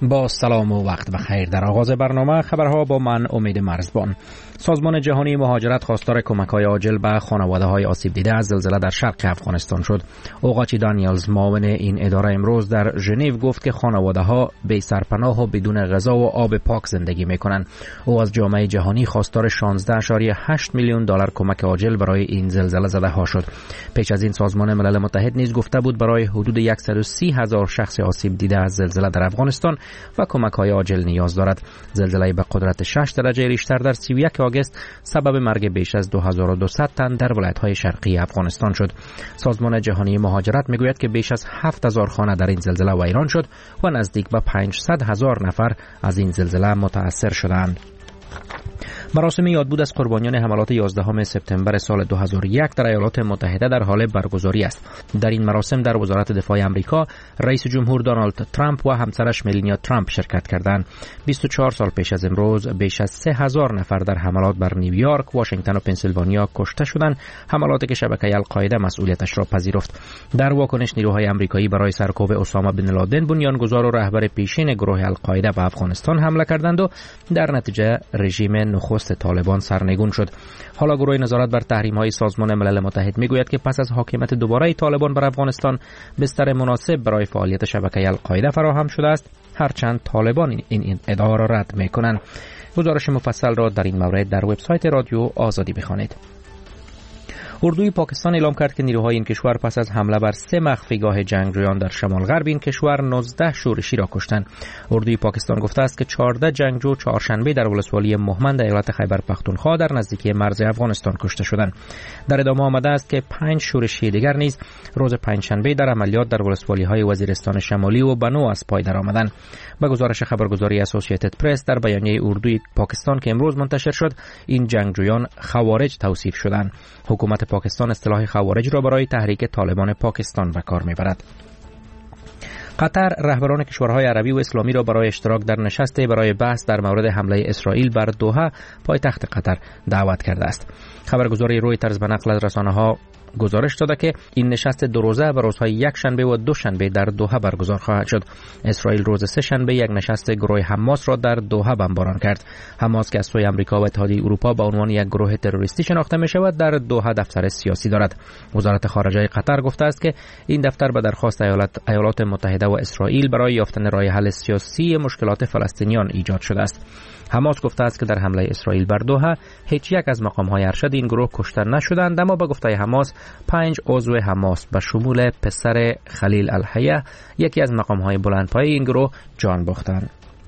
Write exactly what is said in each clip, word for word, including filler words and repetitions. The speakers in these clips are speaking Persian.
با سلام و وقت بخیر. در آغاز برنامه خبرها با من امید مرزبان. سازمان جهانی مهاجرت خواستار کمک‌های عاجل به خانواده‌های آسیب دیده از زلزله در شرق افغانستان شد. اوقاچی دانیلز معاون این اداره امروز در ژنو گفت که خانواده‌ها بی سرپناه و بدون غذا و آب پاک زندگی می‌کنند. او از جامعه جهانی خواستار شانزده ممیز هشت میلیون دلار کمک عاجل برای این زلزله زده‌ها شد. پیش از این سازمان ملل متحد نیز گفته بود برای حدود صد و سی هزار شخص آسیب دیده از زلزله در افغانستان و کمک‌های عاجل نیاز دارد. زلزله به قدرت شش درجه ریشتر در سی و یک آگوست سبب مرگ بیش از دو هزار و دویست تن در ولایت‌های شرقی افغانستان شد. سازمان جهانی مهاجرت میگوید که بیش از هفت هزار خانه در این زلزله ویران شد و نزدیک به پانصد هزار نفر از این زلزله متأثر شدند. مراسم یادبود از قربانیان حملات یازدهم سپتامبر سال دو هزار و یک در ایالات متحده در حال برگزاری است. در این مراسم در وزارت دفاع آمریکا رئیس جمهور دونالد ترامپ و همسرش ملانیا ترامپ شرکت کردند. بیست و چهار سال پیش از امروز بیش از سه هزار نفر در حملات بر نیویورک، واشنگتن و پنسیلوانیا کشته شدند، حملاتی که شبکه القاعده مسئولیتش را پذیرفت. در واکنش نیروهای آمریکایی برای سرکوب اسامه بن لادن بنیانگذار و رهبر پیشین گروه القاعده به افغانستان حمله کردند و در نتیجه رژیم نخست طالبان سرنگون شد. حالا گروه نظارت بر تحریم‌های سازمان ملل متحد میگوید که پس از حاکمیت دوباره طالبان بر افغانستان بستر مناسب برای فعالیت شبکه القاعده فراهم شده است، هرچند طالبان این ادعا را رد می‌کنند. گزارش مفصل را در این مورد در وبسایت رادیو آزادی بخوانید. اردوی پاکستان اعلام کرد که نیروهای این کشور پس از حمله بر سه مخفیگاه جنگجویان در شمال غرب این کشور نوزده شورشی را کشتند. اردوی پاکستان گفته است که چهارده جنگجو چهارشنبه در ولسوالی مهمند ایالت خیبر پختونخوا در نزدیکی مرز افغانستان کشته شدند. در ادامه آمده است که پنج شورشی دیگر نیز روز پنجشنبه در عملیات در ولسوالی‌های وزیرستان شمالی و بنو از پای درآمدند. به گزارش خبرگزاری اسوسییتد پرس در بیانیه اردوی پاکستان که امروز منتشر شد، این جنگجویان خوارج توصیف شدند. حکومت پاکستان اصطلاح خوارج را برای تحریک طالبان پاکستان به کار میبرد. قطر رهبران کشورهای عربی و اسلامی را برای اشتراک در نشستی برای بحث در مورد حمله اسرائیل بر دوحه پایتخت قطر دعوت کرده است. خبرگزاری رویترز به نقل از رسانه‌ها گزارش داده که این نشست دو روزه به روزهای یک شنبه و دو شنبه در دوحه برگزار خواهد شد. اسرائیل روز سه شنبه یک نشست گروه حماس را در دوحه بمباران کرد. حماس که از سوی آمریکا و اتحادیه اروپا به عنوان یک گروه تروریستی شناخته می شود، در دوحه دفتر سیاسی دارد. وزارت خارجه قطر گفته است که این دفتر به درخواست ایالات, ایالات متحده و اسرائیل برای یافتن راه حل سیاسی مشکلات فلسطینیان ایجاد شده است. حماس گفته است که در حمله اسرائیل بر دوحه هیچ یک از مقام‌های ارشد این گروه کشته نشدند، اما به گفته حماس پنج عضو حماس به شمول پسر خلیل الحیه، یکی از مقام‌های بلندپایه این گروه، جان باختند.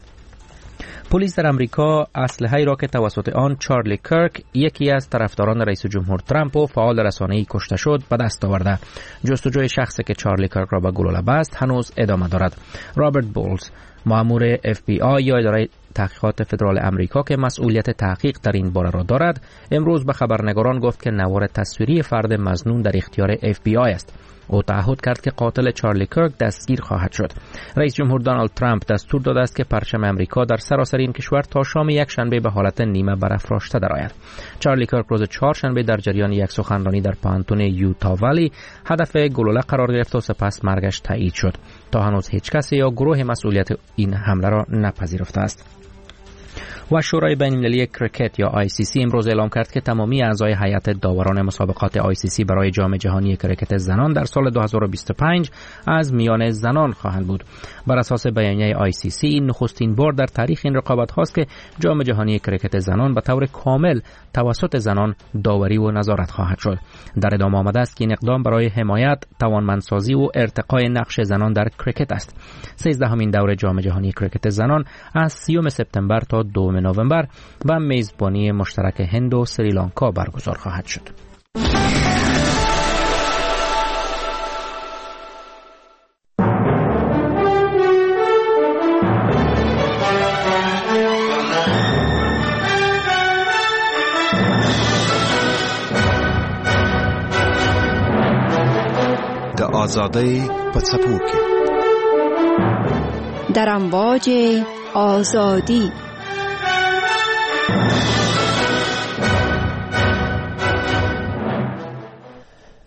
پلیس در امریکا اسلحه‌ای را که توسط آن چارلی کرک، یکی از طرفداران رئیس جمهور ترامپ و فعال رسانه‌ای کشته شد، به دست آورده. جستجوی شخصی که چارلی کرک را به گلوله بست هنوز ادامه دارد. رابرت بولز، مأمور اف بی آی یا اداره تحقیقات فدرال امریکا که مسئولیت تحقیق در این باره را دارد، امروز به خبرنگاران گفت که نوار تصویری فرد مظنون در اختیار اف بی آی است. او تعهد کرد که قاتل چارلی کرک دستگیر خواهد شد. رئیس جمهور دونالد ترامپ دستور داده است که پرچم امریکا در سراسر این کشور تا شام یک شنبه به حالت نیمه برافراشته درآید. چارلی کرک روز چهارشنبه در جریان یک سخنرانی در پانتون یوتا ولی هدف گلوله قرار گرفت و سپس مرگش تایید شد. تا هنوز هیچ کسی یا گروه مسئولیت این حمله را نپذیرفته است. و شورای بین‌المللی کریکت یا آی سی سی امروز اعلام کرد که تمامی اعضای هیئت داوران مسابقات آی سی سی برای جام جهانی کریکت زنان در سال دو هزار و بیست و پنج از میان زنان خواهند بود. بر اساس بیانیه آی سی سی این نخستین بار در تاریخ این رقابت هاست که جام جهانی کریکت زنان به طور کامل توسط زنان داوری و نظارت خواهد شد. در ادامه آمده است که این اقدام برای حمایت، توانمندسازی و ارتقای نقش زنان در کریکت است. سیزدهمین دور جام جهانی کریکت زنان از سیوم سپتامبر تا دوم نوامبر و میزبانی مشترک هند و سریلانکا برگزار خواهد شد. د آزادۍ په څپو کې در امواج آزادی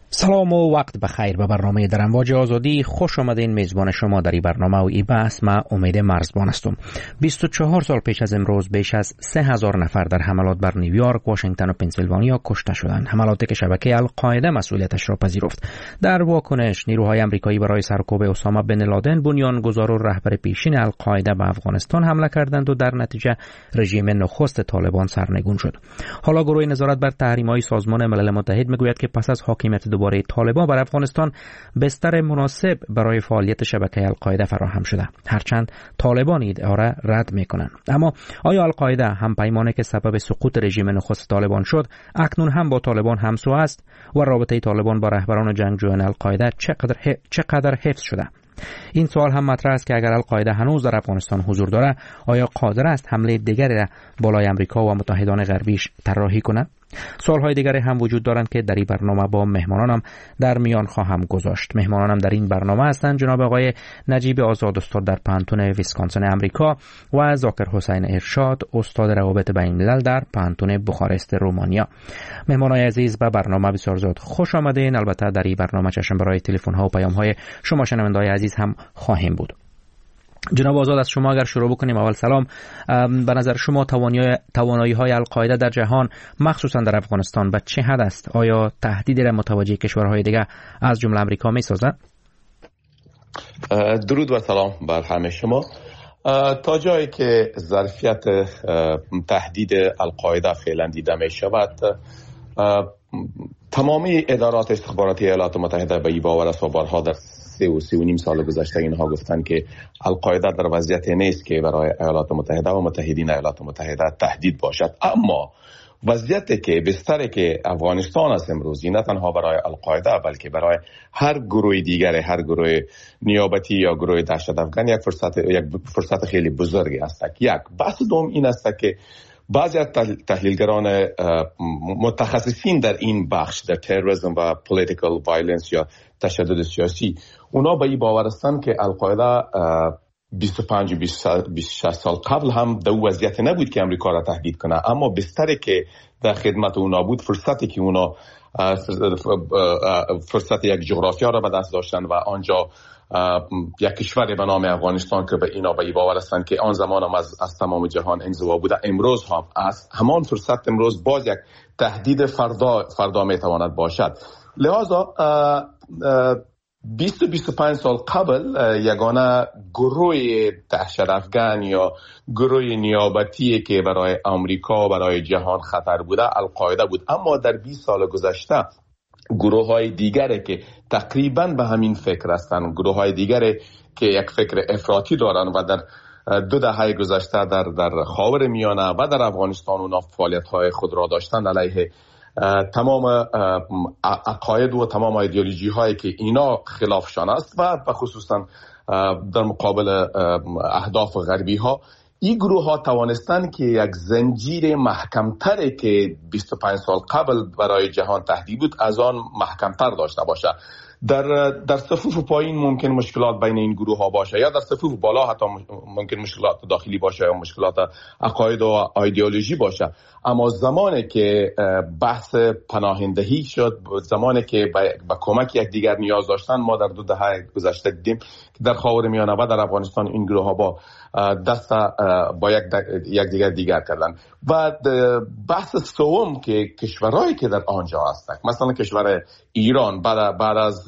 سلام و وقت بخیر به برنامه در امواج آزادی. خوش آمدین. میزبان شما در این برنامه و این بحث من امید مرزبان هستم. بیست و چهار سال پیش از امروز بیش از سه هزار نفر در حملات بر نیویورک، واشنگتن و پنسیلوانیا کشته شدند. حملاتی که شبکه القاعده مسئولیتش را پذیرفت. در واکنش نیروهای آمریکایی برای سرکوب اسامه بن لادن، بنیانگذار و رهبر پیشین القاعده به افغانستان حمله کردند و در نتیجه رژیم نخست طالبان سرنگون شد. حالا گروه نظارت بر تحریم‌های سازمان ملل متحد میگوید که پس از حاکمیت دوباره طالبان بر افغانستان بستر مناسب برای فعالیت شبکه القاعده فراهم شده، هرچند طالبان این ادعا را رد میکنند. اما آیا القاعده هم پیمانی که سبب سقوط رژیم نخست طالبان شد اکنون هم با طالبان همسو است و رابطه طالبان با رهبران جنگجویان القاعده چقدر چقدر حفظ شده؟ این سوال هم مطرح است که اگر القاعده هنوز در افغانستان حضور دارد، آیا قادر است حمله دیگری را بالای آمریکا و متحدان غربیش طراحی کند؟ سوالهای دیگری هم وجود دارند که در این برنامه با مهمانانم در میان خواهم گذاشت. مهمانانم در این برنامه هستند جناب آقای نجیب آزاد، استاد در پانتون ویسکانسن امریکا، و ذاکر حسین ارشاد، استاد روابط بین الملل در پانتون بخارست رومانیا. مهمانای عزیز به برنامه بسیار زیاد خوش آمدین. البته در این برنامه چشم برای تلفن ها و پیام های شما شنوندگان عزیز هم خواهیم بود. جناب آزاد، از شما اگر شروع بکنیم. اول سلام. به نظر شما توانایی های القاعده در جهان مخصوصا در افغانستان به چه حد است؟ آیا تهدیدی را متوجه کشورهای دیگه از جمله امریکا می سازد؟ درود و سلام بر همه شما. تا جایی که ظرفیت تهدید القاعده فعلا دیده می شود، تمامی ادارات استخباراتی ایالات متحده به این باور است و بارها در سه و سی و نیم سال گذشته اینها گفتن که القاعده در وضعیت نیست که برای ایالات متحده و متحدین ایالات متحده تهدید باشد. اما وضعیتی که بستری که افغانستان است امروز، نه تنها برای القاعده بلکه برای هر گروه دیگر، هر گروه نیابتی یا گروه دهشت افغان، یک فرصت یک فرصت خیلی بزرگی است. یک بحث دوم این است که بعضی از تحلیلگران متخصصین در این بخش، در تروریسم و پولیتیکال وایلنس یا تشدد سیاسی، اونا به این باور هستند که القاعده بیست و پنج بیست و شش سال قبل هم در وضعیت نبود که امریکا را تهدید کنه، اما بستری که در خدمت اونا بود، فرصتی که اونا فرصت یک جغرافیا را به دست داشتن و آنجا یک کشور به نام افغانستان که به اینا به این باور هستند که آن زمان هم از, از تمام جهان انزوا بوده، امروز هم از همان فرصت امروز باز یک تهدید فردا فردا میتواند باشد. لذا بیست و بیست و پنج سال قبل یگانه گروه دهشت افغان یا گروه نیابتی که برای آمریکا و برای جهان خطر بوده القاعده بود، اما در بیست سال گذشته گروه های دیگری که تقریبا به همین فکر هستند، گروه های دیگری که یک فکر افراطی دارند و در دو دهه گذشته در در خاورمیانه و در افغانستان اونا فعالیت های خود را داشتند علیه تمام عقاید و تمام ایدئولوژی هایی که اینا خلافشان است و خصوصا در مقابل اهداف غربی ها. این گروه ها توانستند که یک زنجیر محکمتری که بیست و پنج سال قبل برای جهان تهدید بود از آن محکمتر داشته باشه. در در صفوف پایین ممکن مشکلات بین این گروه ها باشه، یا در صفوف بالا حتی ممکن مشکلات داخلی باشه یا مشکلات عقاید و ایدئولوژی باشه، اما زمانی که بحث پناهندگی شد، زمانی که به کمک یک دیگر نیاز داشتن، ما در دو دهه گذشته دیدیم که در خاورمیانه و در افغانستان این گروه ها با دست با یک یک دیگر دیگر کردن. و بحث سوم که کشورهایی که در آنجا هستند، مثلا کشور ایران بعد بعد از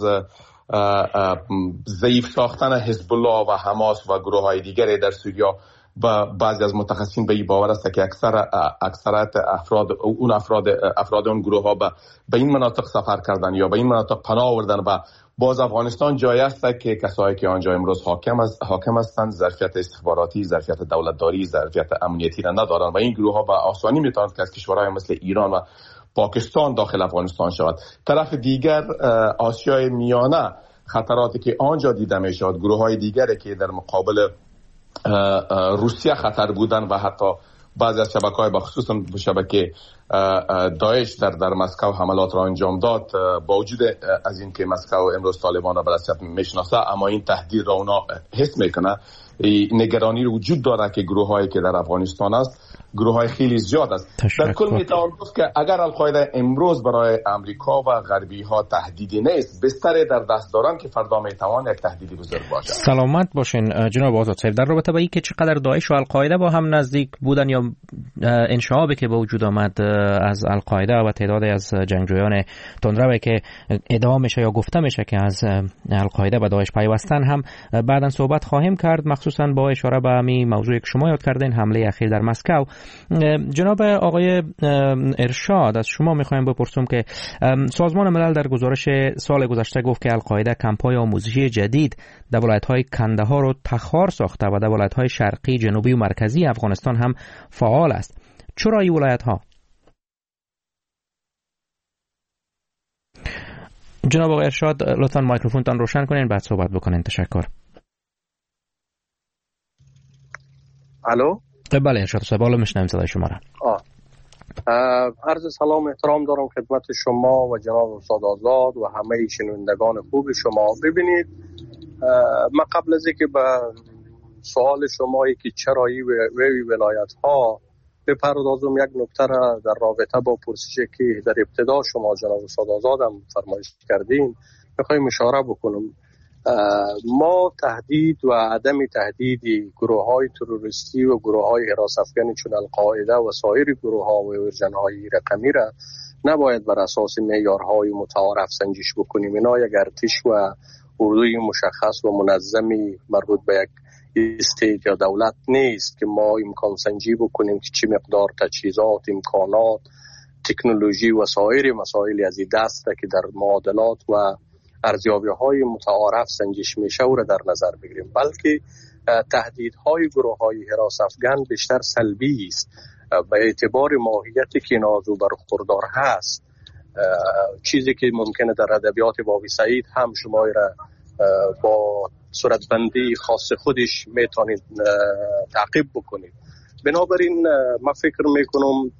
ضعیف ساختن حزب الله و حماس و گروه های دیگری در سوریه، و بعضی از متخصصین به این باور است که اکثر اکثریت افراد اون افراد افراد اون گروه ها به, به این مناطق سفر کردن یا به این مناطق پناه آوردن و باز افغانستان جایی است که کسایی که آنجا امروز حاکم است حاکم هستند ظرفیت استخباراتی، ظرفیت دولتداری، ظرفیت امنیتی را ندارند و این گروه ها به آسانی میتوانند که از کشورهای مثل ایران و پاکستان داخل افغانستان شود. طرف دیگر آسیای میانه خطراتی که آنجا دیده می شود، گروه های دیگری که در مقابل روسیه خطر بودن و حتی بعضی از شبکه‌های بخصوص شبکه داعش در در مسکو حملات را انجام داد، با وجود از اینکه مسکو امروز طالبان را به رسمیت میشناسه، اما این تهدید را اونا حس میکنه. نگرانی رو وجود داره که گروه هایی که در افغانستان است گروه های خیلی زیاد است. در کل میتوان گفت که اگر القاعده امروز برای امریکا و غربی ها تهدیدی نیست، بستر در دست دارن که فردا میتوان یک تهدیدی بزرگ باشه. سلامت باشین جناب آزاد صاحب. در رابطه با اینکه چقدر داعش و القاعده با هم نزدیک بودن یا انشعابی که به وجود آمد از القاعده و تعدادی از جنگجویان تندرو که ادعا میشه یا گفته میشه که از القاعده و داعش پیوستن هم بعداً صحبت خواهیم کرد، مخصوصا با اشاره به همین موضوعی که شما یاد کردین، حمله اخیر در مسکو. جناب آقای ارشاد، از شما میخوایم بپرسم که سازمان ملل در گزارش سال گذشته گفت که القاعده کمپ‌های آموزشی جدید در ولایت‌های کندهار و تخار ساخته و در ولایت‌های شرقی، جنوبی و مرکزی افغانستان هم فعال است. چرا این ولایت‌ها؟ جناب آقای ارشاد لطفاً مایکروفونتان روشن کنین بعد صحبت بکنین. تشکر. الو. بله ارشاد صاحب، حالا میشنویم صدای شما را. آه. عرض سلام احترام دارم خدمت شما و جناب استاد آزاد و همه شنوندگان خوب شما. ببینید، من قبل از اینکه به سوال شمایی که چرا این ولایت ها بپردازم، یک نکته را در رابطه با پرسشی که در ابتدا شما جناب استاد آزاد هم فرمایش کردین میخوایم اشاره بکنم. ما تهدید و عدم تهدید گروه های تروریستی و گروه های حراس افغانی چون القاعده و سایر گروه ها و ارجن های رقمی را نباید بر اساس معیارهای متعارف سنجش بکنیم. اینا یک ارتش و اردوی مشخص و منظمی مربوط به یک استیت یا دولت نیست که ما امکان سنجی بکنیم که چه مقدار تجهیزات، امکانات، تکنولوژی و سایر مسائلی از این دست که در معادلات و ارزیابی‌های متعارف سنجش میشه و را در نظر بگیریم، بلکه تهدیدهای گروه‌های حراس افغان بیشتر سلبی است به اعتبار ماهیتی که نازو برخوردار هست. چیزی که ممکنه در ادبیات بابی سعید هم شما را با صورتبندی خاص خودش میتونید تعقیب بکنید. بنابراین من فکر میکنم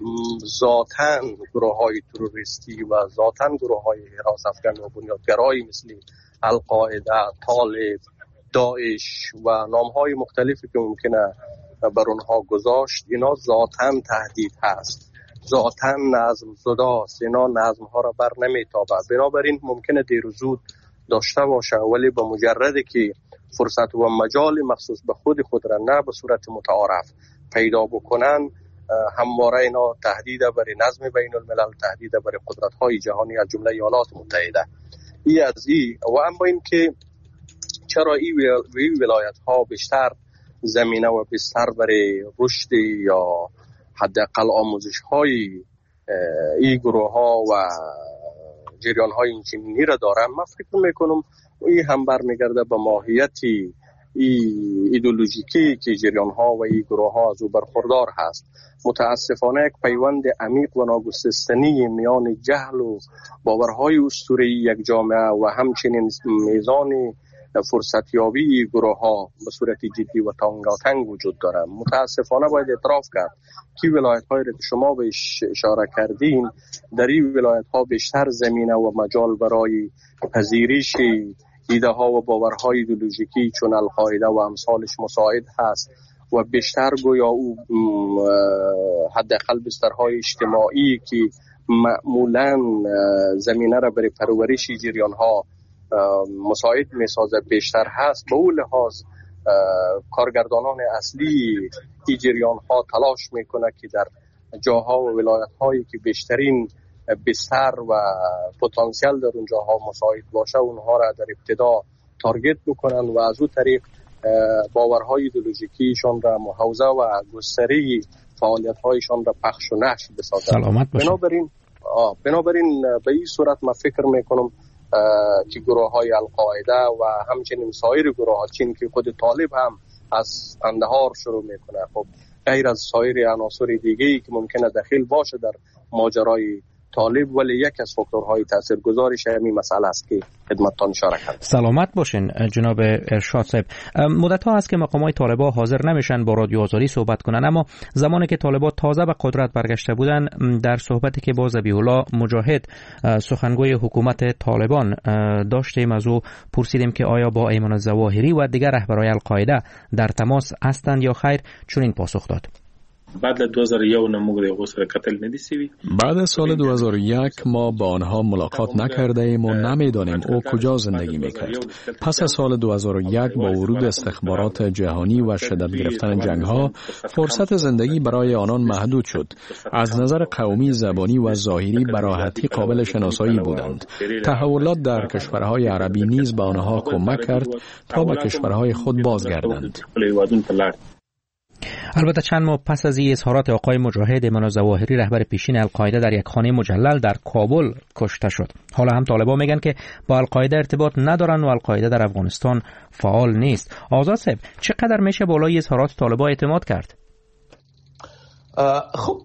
ذاتاً گروه های تروریستی و ذاتاً گروه های حراس افغان و بنیادگرایی مثل القاعده، طالب، داعش و نام های مختلفی که ممکنه بر اونها گذاشت، اینا ذاتاً تهدید هست، ذاتاً نظم زداست، اینا نظم ها را بر نمیتابه. بنابراین ممکنه دیر و زود داشته باشه، ولی به مجرد که فرصت و مجال مخصوص به خود خود را نه به صورت متعارف پیدا بکنن، همواره اینا تهدید برای نظم بین الملل، تهدید برای قدرت های جهانی از جمله ایالات متحده. ای از ای و اما این که چرا این ولایت ها بیشتر زمینه و بیشتر برای رشد یا حداقل آموزش های این گروه ها و جریان های اینچنینی را دارن، من فکر میکنم این هم برمیگرده به ماهیتی ایدئولوژیکی که جریان ها و این گروه ها از او برخوردار هست. متاسفانه یک پیوند عمیق و ناگسستنی میان جهل و باورهای اسطوره‌ای یک جامعه و همچنین میزان فرصتیابی گروه ها به صورت جدی و تنگاتنگ وجود داره. متاسفانه باید اعتراف کرد که ولایت هایی که شما بهش اشاره کردین، در این ولایت ها بیشتر زمینه و مجال برای پذیرش ایده ها و باورهای ایدئولوژیکی چون القاعده و امثالش مساعد هست و بیشتر گویا او حداقل بسترهای اجتماعی که معمولا زمینه را برای پرورش جریان ها مساعد میسازه بیشتر هست. به اون لحاظ کارگردانان اصلی این جریان ها تلاش میکنه که در جاها و ولایت هایی که بیشترین بستر و پتانسیل در اونجاها مساعد باشه اونها را در ابتدا تارگت بکنن و از اون طریق باورهای ایدئولوژیکیشان را محوزه و گستری فعالیت‌هایشان را پخش و نشر بسازن. بنابراین بنابراین به این صورت من فکر میکنم که گروه های القاعده و همچنین سایر گروه ها، چین که خود طالب هم از قندهار شروع میکنه، خب غیر از سایر عناصر دیگه‌ای که ممکنه دخیل باشه در ماجرای طالب، ولی یک از فاکتورهای تاثیرگذارش همین مسئله است که خدمتتان اشاره کردم. سلامت باشین جناب ارشاد صاحب. مدت ها است که مقامات طالبان حاضر نمیشن با رادیو آزادی صحبت کنن، اما زمانی که طالبان تازه به قدرت برگشته بودن، در صحبتی که با ذبیح الله مجاهد سخنگوی حکومت طالبان داشتیم از او پرسیدیم که آیا با ایمان الظواهری و دیگر رهبران القاعده در تماس هستند یا خیر، چون این پاسخ داد: بعد از دو هزار و یک موږ د غوسه قتل ندی سوی. بعد از سال دو هزار و یک ما با آنها ملاقات نکرده ایم و نمیدانیم او کجا زندگی میکرد. پس از سال دو هزار و یک با ورود استخبارات جهانی و شدت گرفتن جنگ ها، فرصت زندگی برای آنان محدود شد. از نظر قومی، زبانی و ظاهری به راحتی قابل شناسایی بودند. تحولات در کشورهای عربی نیز به آنها کمک کرد تا به کشورهای خود بازگردند. البته چند ماه پس از این اظهارات آقای مجاهد، ایمان الظواهری رهبر پیشین القاعده در یک خانه مجلل در کابل کشته شد. حالا هم طالبان میگن که با القاعده ارتباط ندارن و القاعده در افغانستان فعال نیست. آزاد صاحب، چقدر میشه بالای اظهارات طالبان اعتماد کرد؟ خب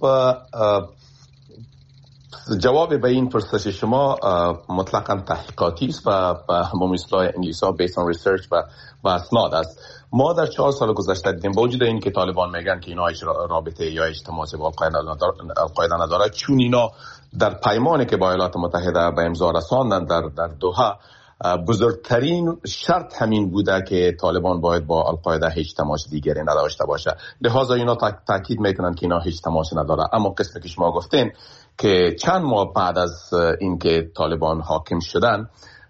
جواب به این پرسش شما مطلقاً تحقیقاتی است و با اصطلاح انگلیسی ها based on research و و اسناد است. ما در چهار سال گذشته دیدیم با وجود این که طالبان میگن که اینا هیچ رابطه یا هیچ تماسی با القاعده نداره، چون اینا در پیمانی که با ایالات متحده به امضا رساندن در در دوحه، بزرگترین شرط همین بوده که طالبان باید با القاعده هیچ تماس دیگری نداشته باشه. لذا اینا تاکید میکنن که اینا هیچ تماسی نداره. اما قسمی که شما گفتین که چند ماه بعد از اینکه طالبان حاکم شدن،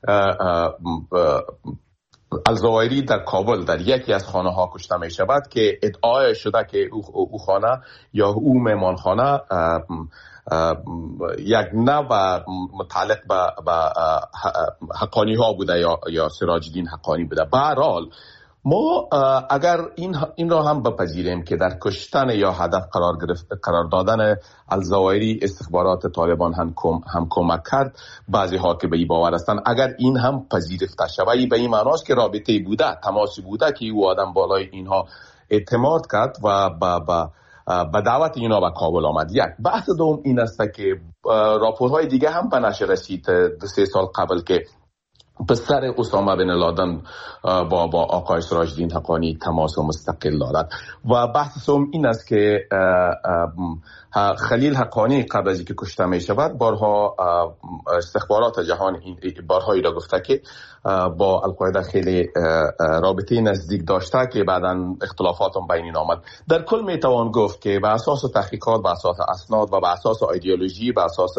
الظواهری در کابل در یکی از خانه ها کشته می شود که ادعای شده که او خانه یا او مهمان خانه یک نوع متعلق به حقانی ها بوده یا یا سراج الدین حقانی بوده. به هر حال ما اگر این این را هم بپذیریم که در کشتن یا هدف قرار گرفت قرار دادن الظواهری استخبارات طالبان هم کم هم کمک کرد، بعضی ها که به این باور هستند، اگر این هم پذیرفته شود، به این معناست که رابطه بوده، تماسی بوده که او آدم بالای اینها اعتماد کرد و با با به دعوت اینا به کابل آمد. یک بحث دوم این است که راپورهای دیگه هم به نشر رسید دو سه سال قبل که پسر اسامه بن لادن با با آقای سراج الدین حقانی تماس مستقل دارد. و بحث سوم این است که خلیل حقانی قبل از اینکه کشته می شود بارها استخبارات جهان بارها ایرا گفته که با القاعده خیلی رابطه نزدیک داشته که بعداً اختلافات هم بین آمد. در کل می توان گفت که به اساس تحقیقات، به اساس اسناد و به اساس ایدئولوژی، به اساس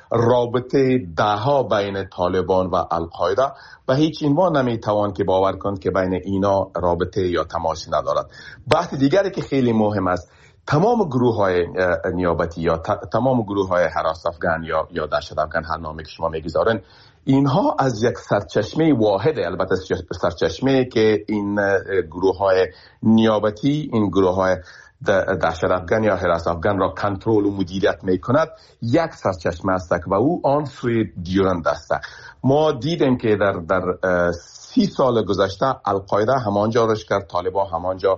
رابطه دهها بین طالبان و القاعده و هیچ عنوان نمیتوان که باور کند که بین اینا رابطه یا تماسی ندارد. بحث دیگری که خیلی مهم است، تمام گروه های نیابتی یا تمام گروه های هراس افغان یا یا دهشت افغان، هر نامی که شما میگذارن، اینها از یک سرچشمه واحد، البته سرچشمه که این گروه های نیابتی، این گروه های دهشت افغان یا هراس افغان را کنترل و مدیریت می کند، یک سرچشمه است و او آن سوی دیورند است. ما دیدیم که در در سی سال گذشته القاعده همانجا رشد کرد، طالبان همانجا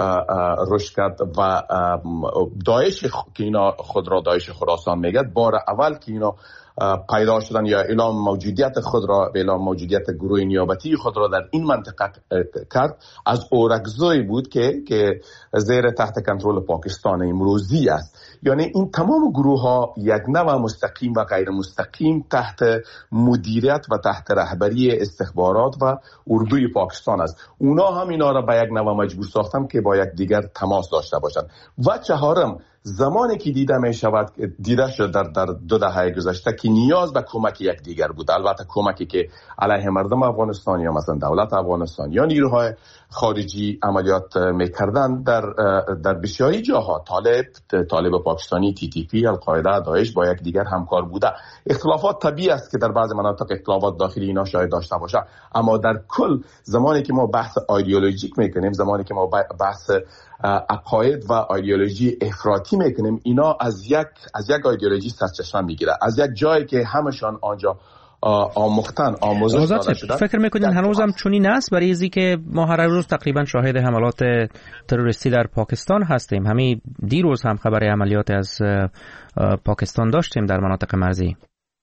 رشد کرد و داعش که اینا خود را داعش خراسان میگد، بار اول که اینا پیدا شدن یا اعلام موجودیت خود را، اعلام موجودیت گروه نیابتی خود را در این منطقه کرد، از اورکزوی بود که که زیر تحت کنترل پاکستان امروزی است. یعنی این تمام گروه ها یک نوع مستقیم و غیر مستقیم تحت مدیریت و تحت رهبری استخبارات و اردوی پاکستان است. اونا هم اینا را به یک نوع مجبور ساختن که با یک دیگر تماس داشته باشند. و چهارم، زمانی که دیده می شود، دیده شد در, در دو دهه گذشته که نیاز به کمک یک دیگر بود، البته کمکی که علیه مردم افغانستان یا مثلا دولت افغانستان یا نیروهای خارجی عملیات میکردن، در در بسیاری جاها طالب طالب پاکستانی، تی تی پی، القاعده، داعش با یک دیگر همکار بوده. اختلافات طبیعی است که در بعض مناطق اختلافات داخلی اینا شاید داشته باشه، اما در کل زمانی که ما بحث ایدئولوژیک میکنیم، زمانی که ما بحث عقاید و ایدئولوژی افراطی میکنیم، اینا از یک از یک ایدئولوژی سرچشمه میگیره، از یک جایی که همشان آنجا آموختن آموزش داده شده. فکر میکنین هنوز هم چنین است؟ برای ازی که ما هر روز تقریبا شاهد حملات تروریستی در پاکستان هستیم. همین دیروز هم خبر عملیات از پاکستان داشتیم در مناطق مرزی.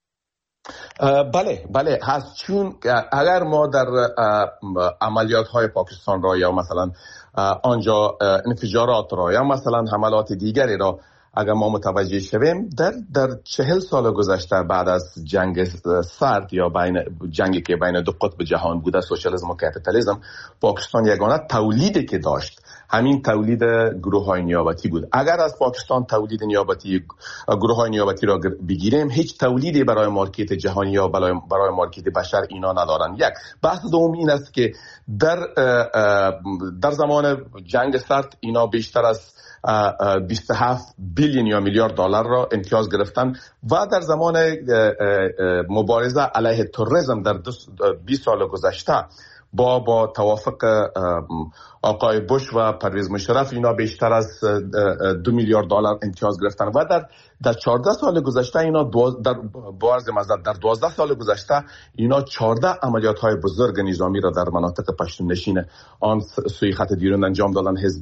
بله بله هست، چون اگر ما در عملیات های پاکستان را یا مثلا آنجا انفجارات را یا مثلا حملات دیگری را اگر ما متوجه شویم، در در چهل سال گذشته بعد از جنگ سرد یا بین جنگی که بین دو قطب جهان بوده، سوشالیسم و کپیتالیسم، پاکستان یگانه تولیدی که داشت همین تولید گروه های نیابتی بود. اگر از پاکستان تولید نیابتی گروه های نیابتی را بگیریم، هیچ تولیدی برای مارکت جهانی یا برای, برای مارکت بشر اینا ندارن. یک بحث دوم این است که در در زمان جنگ سرد اینا بیشتر از بیست و هفت بیلیون یا میلیارد دلار را امتیاز گرفتن و در زمان مبارزه علیه تروریسم در بیست سال گذشته با با توافق آقای بوش و پرویز مشرف اینا بیشتر از دو میلیارد دلار امتیاز گرفتن و در در چهارده سال گذشته اینا دو در بارز مزد در دوازده سال گذشته اینا چهارده عملیات های بزرگ نظامی را در مناطق پشتون نشین آن سوی خط دیرون انجام دادن. حزب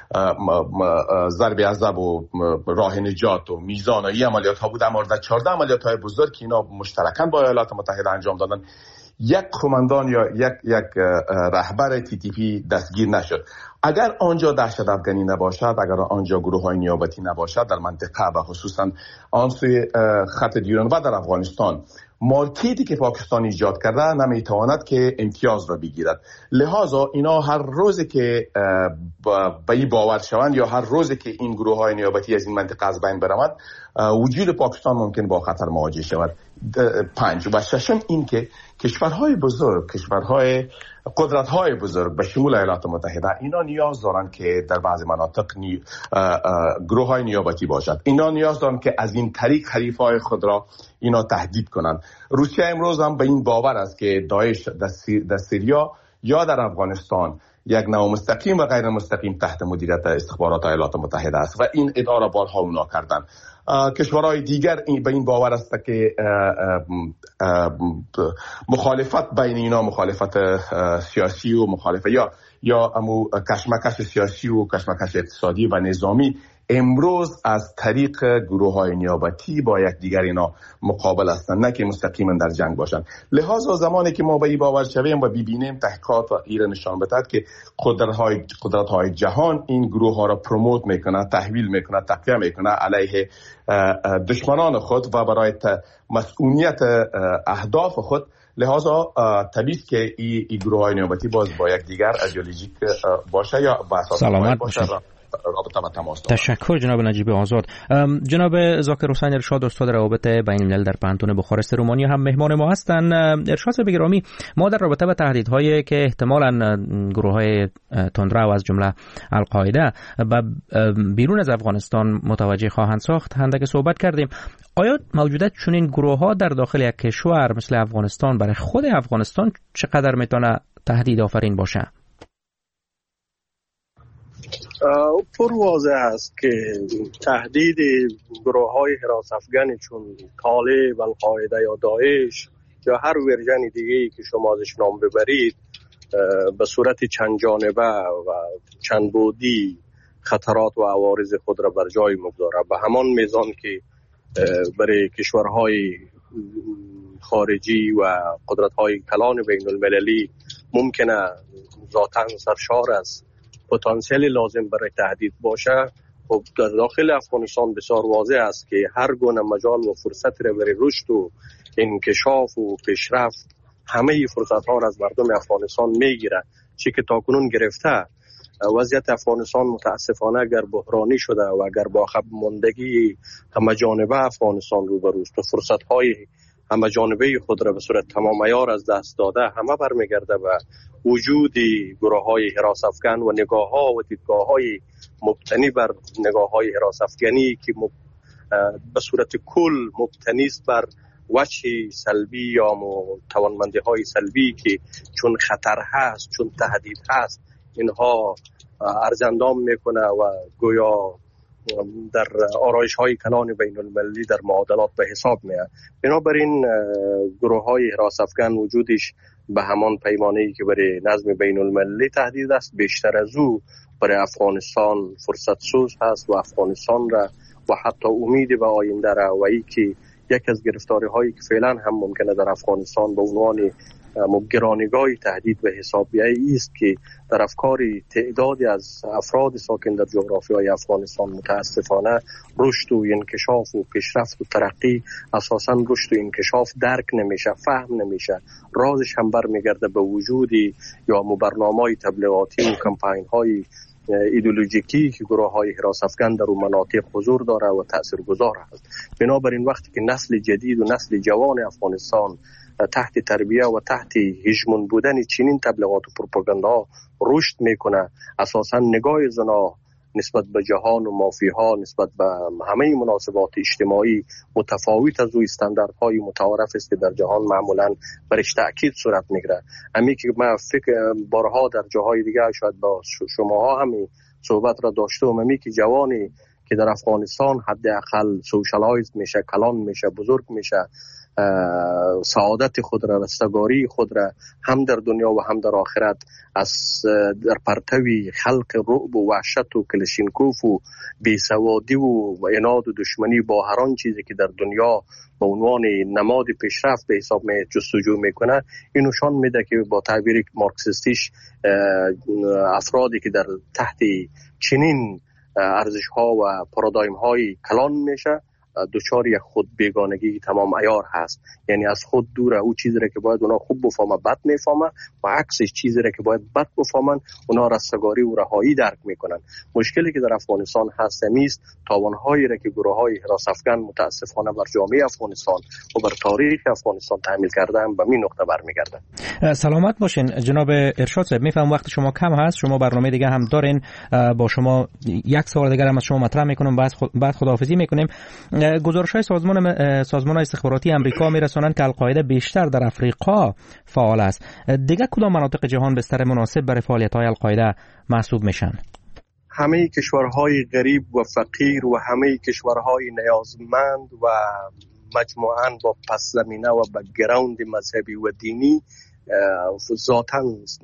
ضرب عزب و راه نجات و میزان و این عملیات ها بود، اما در چهارده عملیات های بزرگ که اینا مشترکاً با ایالات متحده انجام دادن، یک کماندان یا یک یک رهبر تی تی پی دستگیر نشد. اگر آنجا دهشت افغانی نباشد، اگر آنجا گروه های نیابتی نباشد در منطقه و خصوصا آن سوی خط دیرون و در افغانستان، مارکتی که پاکستان ایجاد کرده نمیتواند که امتیاز را بگیرد. لذا اینا هر روزی که به این باور شوند یا هر روزی که این گروه های نیابتی از این منطقه از بین برود، وجود پاکستان ممکن با خطر مواجه شود. پنج و ششم این که کشورهای بزرگ، کشورهای قدرت‌های بزرگ به شمول ایالات متحده، اینا نیاز دارن که در بعض مناطق نی... گروه‌های نیابتی باشد. اینا نیاز دارن که از این طریق حریفای خود را اینا تهدید کنند. روسیه امروز هم به این باور است که داعش در, سیر... در سوریا یا در افغانستان یک نوع مستقیم و غیر مستقیم تحت مدیریت استخبارات ایالات متحده است و این ادعا را بارها اونا کردن. کشورهای دیگر این به این باور است که مخالفت بین اینا، مخالفت سیاسی و مخالفت یا یا امو کشمکش سیاسی و کشمکش اقتصادی و نظامی امروز از طریق گروه های نیابتی با یک دیگر اینا مقابل هستند، نه که مستقیما در جنگ باشند. لذا زمانی که ما به این باور شویم و ببینیم تحقیقات ایران نشان بدهد که قدرت های قدرت های جهان این گروه ها را پروموت میکنه، تحویل میکنه، تقویه میکنه علیه دشمنان خود و برای مسئولیت اهداف خود، لذا طبیعی که این ای گروه های نیابتی باز با یک دیگر ایدئولوژیک باشه یا با اساس باشه. تشکر جناب نجیب آزاد. جناب ذاکر حسین ارشاد، استاد روابط بین الملل در پانتون بخارست رومانی هم مهمان ما هستند. ارشاد بگرامی، ما در رابطه با تهدیدهایی که احتمالاً گروه‌های تندرو از جمله القاعده و بیرون از افغانستان متوجه خواهند ساخت هندک صحبت کردیم. آیا موجودیت چنین گروه‌ها در داخل یک کشور مثل افغانستان برای خود افغانستان چقدر میتونه تهدید آفرین باشه؟ پر واضح است که تهدید گروه های حراس افغانی چون طالب، القاعده یا داعش یا هر ورژن دیگه‌ای که شما ازش نام ببرید به صورت چند جانبه و چند بعدی خطرات و عوارض خود را بر جای میگذاره. به همان میزان که برای کشورهای خارجی و قدرت‌های کلان بین المللی ممکنه ذاتاً سرشار است پتانسیل لازم برای تهدید باشه، خب در داخل افغانستان بسیار واضح است که هر گونه مجال و فرصت را برای رشد و انکشاف و پیشرفت همه فرصت ها را از مردم افغانستان میگیره. چی که تاکنون گرفته وضعیت افغانستان متاسفانه اگر بحرانی شده و اگر با عقب ماندگی همه جانبه افغانستان روبروست و فرصت های همه جانبه خود را به صورت تمام عیار از دست داده، همه برمیگرده و وجود گروه های حراس افغان و نگاه ها و دیدگاه های مبتنی بر نگاه های حراس افغانی که به صورت کل مبتنی است بر وجه سلبی یا توانمندی های سلبی که چون خطر هست، چون تهدید هست، اینها ارزندام میکنه و گویا در آرایش های کلان بین المللی در معادلات به حساب میاد. بنابراین گروه های حراس افغان وجودش به همان پیمانه‌ای که برای نظم بین المللی تهدید است، بیشتر از او برای افغانستان فرصت سوز هست و افغانستان را و حتی امید به آینده را و ای که یک از گرفتاری هایی که فعلا هم ممکنه در افغانستان به عنوان گرانیگاه تهدید به حساب بیاید است که در افکار تعدادی از افراد ساکن در جغرافیای افغانستان متاسفانه رشد و انکشاف و پیشرفت و ترقی اساساً رشد و انکشاف درک نمیشه، فهم نمیشه. رازش هم برمیگرده به وجودی یا برنامه‌های تبلیغاتی و کمپاین‌های ایدئولوژیکی که گروه های حراس افغان در اون مناطق حضور داره و تاثیرگذار است. بنابراین وقتی که نسل جدید و نسل جوان افغانستان تحت تربیه و تحت هژمون بودن چنین تبلیغات و پروپاگاندا رشد میکنه، اساسا نگاه زنا نسبت به جهان و مافیها، نسبت به همه مناسبات اجتماعی متفاوت از او استانداردهای متعارف است که در جهان معمولا برش تاکید صورت میگیره. همین که من فکر بارها در جاهای دیگه شاید با شماها همین صحبت را داشتم، همین که جوانی که در افغانستان حداقل سوشالایز میشه، کلان میشه، بزرگ میشه، سعادت خود را، رستگاری خود را هم در دنیا و هم در آخرت از در پرتوی خلق رعب و وحشت و کلشینکوف و بیسوادی و عناد و دشمنی با هر آن چیزی که در دنیا به عنوان نماد پیشرفت به حساب می جستجو میکنه، این نشان میده که با تعبیر مارکسیستیش افرادی که در تحت چنین ارزش ها و پارادایم های کلان میشه دوچار یک خود بیگانگی تمام عیار هست. یعنی از خود دوره، او چیزی را که باید اونا خوب بفهمه بد میفهمه و عکسش چیزی را که باید بد بفهمن اونا رستگاری و رهایی درک میکنن. مشکلی که در افغانستان هست همیست تاوانهایی را که گروه های حراس افغان متاسفانه بر جامعه افغانستان و بر تاریخ افغانستان تحمیل کردن به این نقطه برمیگرده. سلامت باشین جناب ارشاد صاحب. میفهم وقت شما کم هست، شما برنامه دیگه هم دارین، با شما یک سوال دیگه هم از شما مطرح میکنم، بعد خود بعد خداحافظی میکنیم. گزارش‌های سازمان سازمان استخباراتی آمریکا می‌رسانند که القاعده بیشتر در افریقا فعال است. دیگر کدام مناطق جهان بستر مناسب برای فعالیت‌های القاعده محسوب میشن؟ همه کشورهای غریب و فقیر و همه کشورهای نیازمند و مجموعاً با پس زمینه و بک‌گراند مذهبی و دینی ذاتاً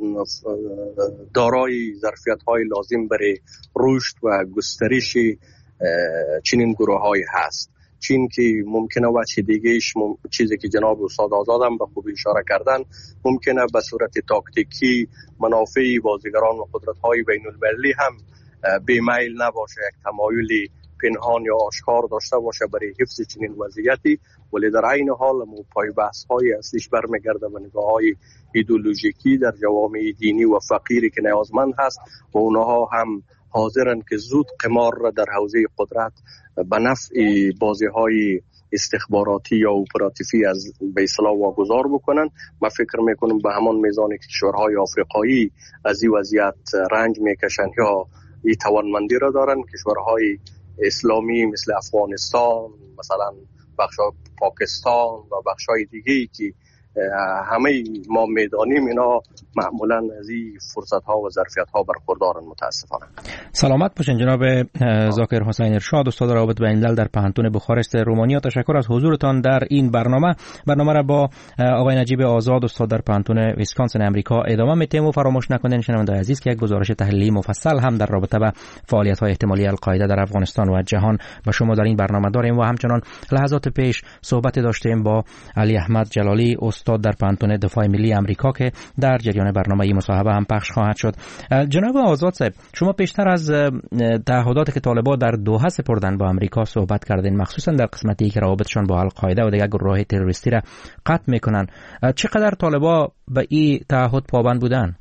دارای ظرفیت‌های لازم برای رشد و گسترش چنین گروه‌هایی هست. چین که ممکنه وجه دیگهش مم... چیزی که جناب استاد آزادم به خوبی اشاره کردن، ممکنه به صورت تاکتیکی منافع بازیگران و قدرت‌های بین‌المللی هم بیمیل نباشه، یک تمایلی پنهان یا آشکار داشته باشه برای حفظ چنین وضعیتی، ولی در عین حال مو پای بحث‌های اصلیش برمیگرده به نگاه‌های ایدئولوژیکی در جوامع دینی و فقیری که نیازمند هست و اونها هم حاضرن که زود قمار را در حوزه قدرت به نفع بازی‌های استخباراتی یا اپراتیفی از به اصطلاح واگذار بکنن. من فکر میکنم به همان میزان که کشورهای آفریقایی از این وضعیت رنج میکشن یا این توانمندی را دارن، کشورهای اسلامی مثل افغانستان، مثلا بخش پاکستان و بخش‌های دیگه‌ای که همه ما میدانیم اینا معمولا از این فرصت ها و ظرفیت ها برخوردارن متاسفانه. سلامت باشین جناب ذاکر حسین ارشاد، استاد روابط بین الملل در پهنتون بخارست رومانیا. تشکر از حضورتان در این برنامه. برنامه را با آقای نجیب آزاد استاد در پهنتون ویسکانسین امریکا ادامه میدیم و فراموش نکنید شنوندگان عزیز که یک گزارش تحلیلی مفصل هم در رابطه با فعالیت های احتمالی القاعده در افغانستان و جهان با شما در این برنامه داریم و همچنان لحظات پیش صحبت داشتیم با علی احمد جلالی استاد در پهنتون دفاع ملی امریکا که در جریان برنامه این مصاحبه هم پخش خواهد شد. جناب آزاد صاحب، شما پیشتر از تعهداتی که طالبان در دوحه سپردن با امریکا صحبت کردین، مخصوصا در قسمتی که روابطشان با القاعده و دیگر گروه‌های تروریستی را قطع میکنن. چقدر طالبان به این تعهد پابند بودن؟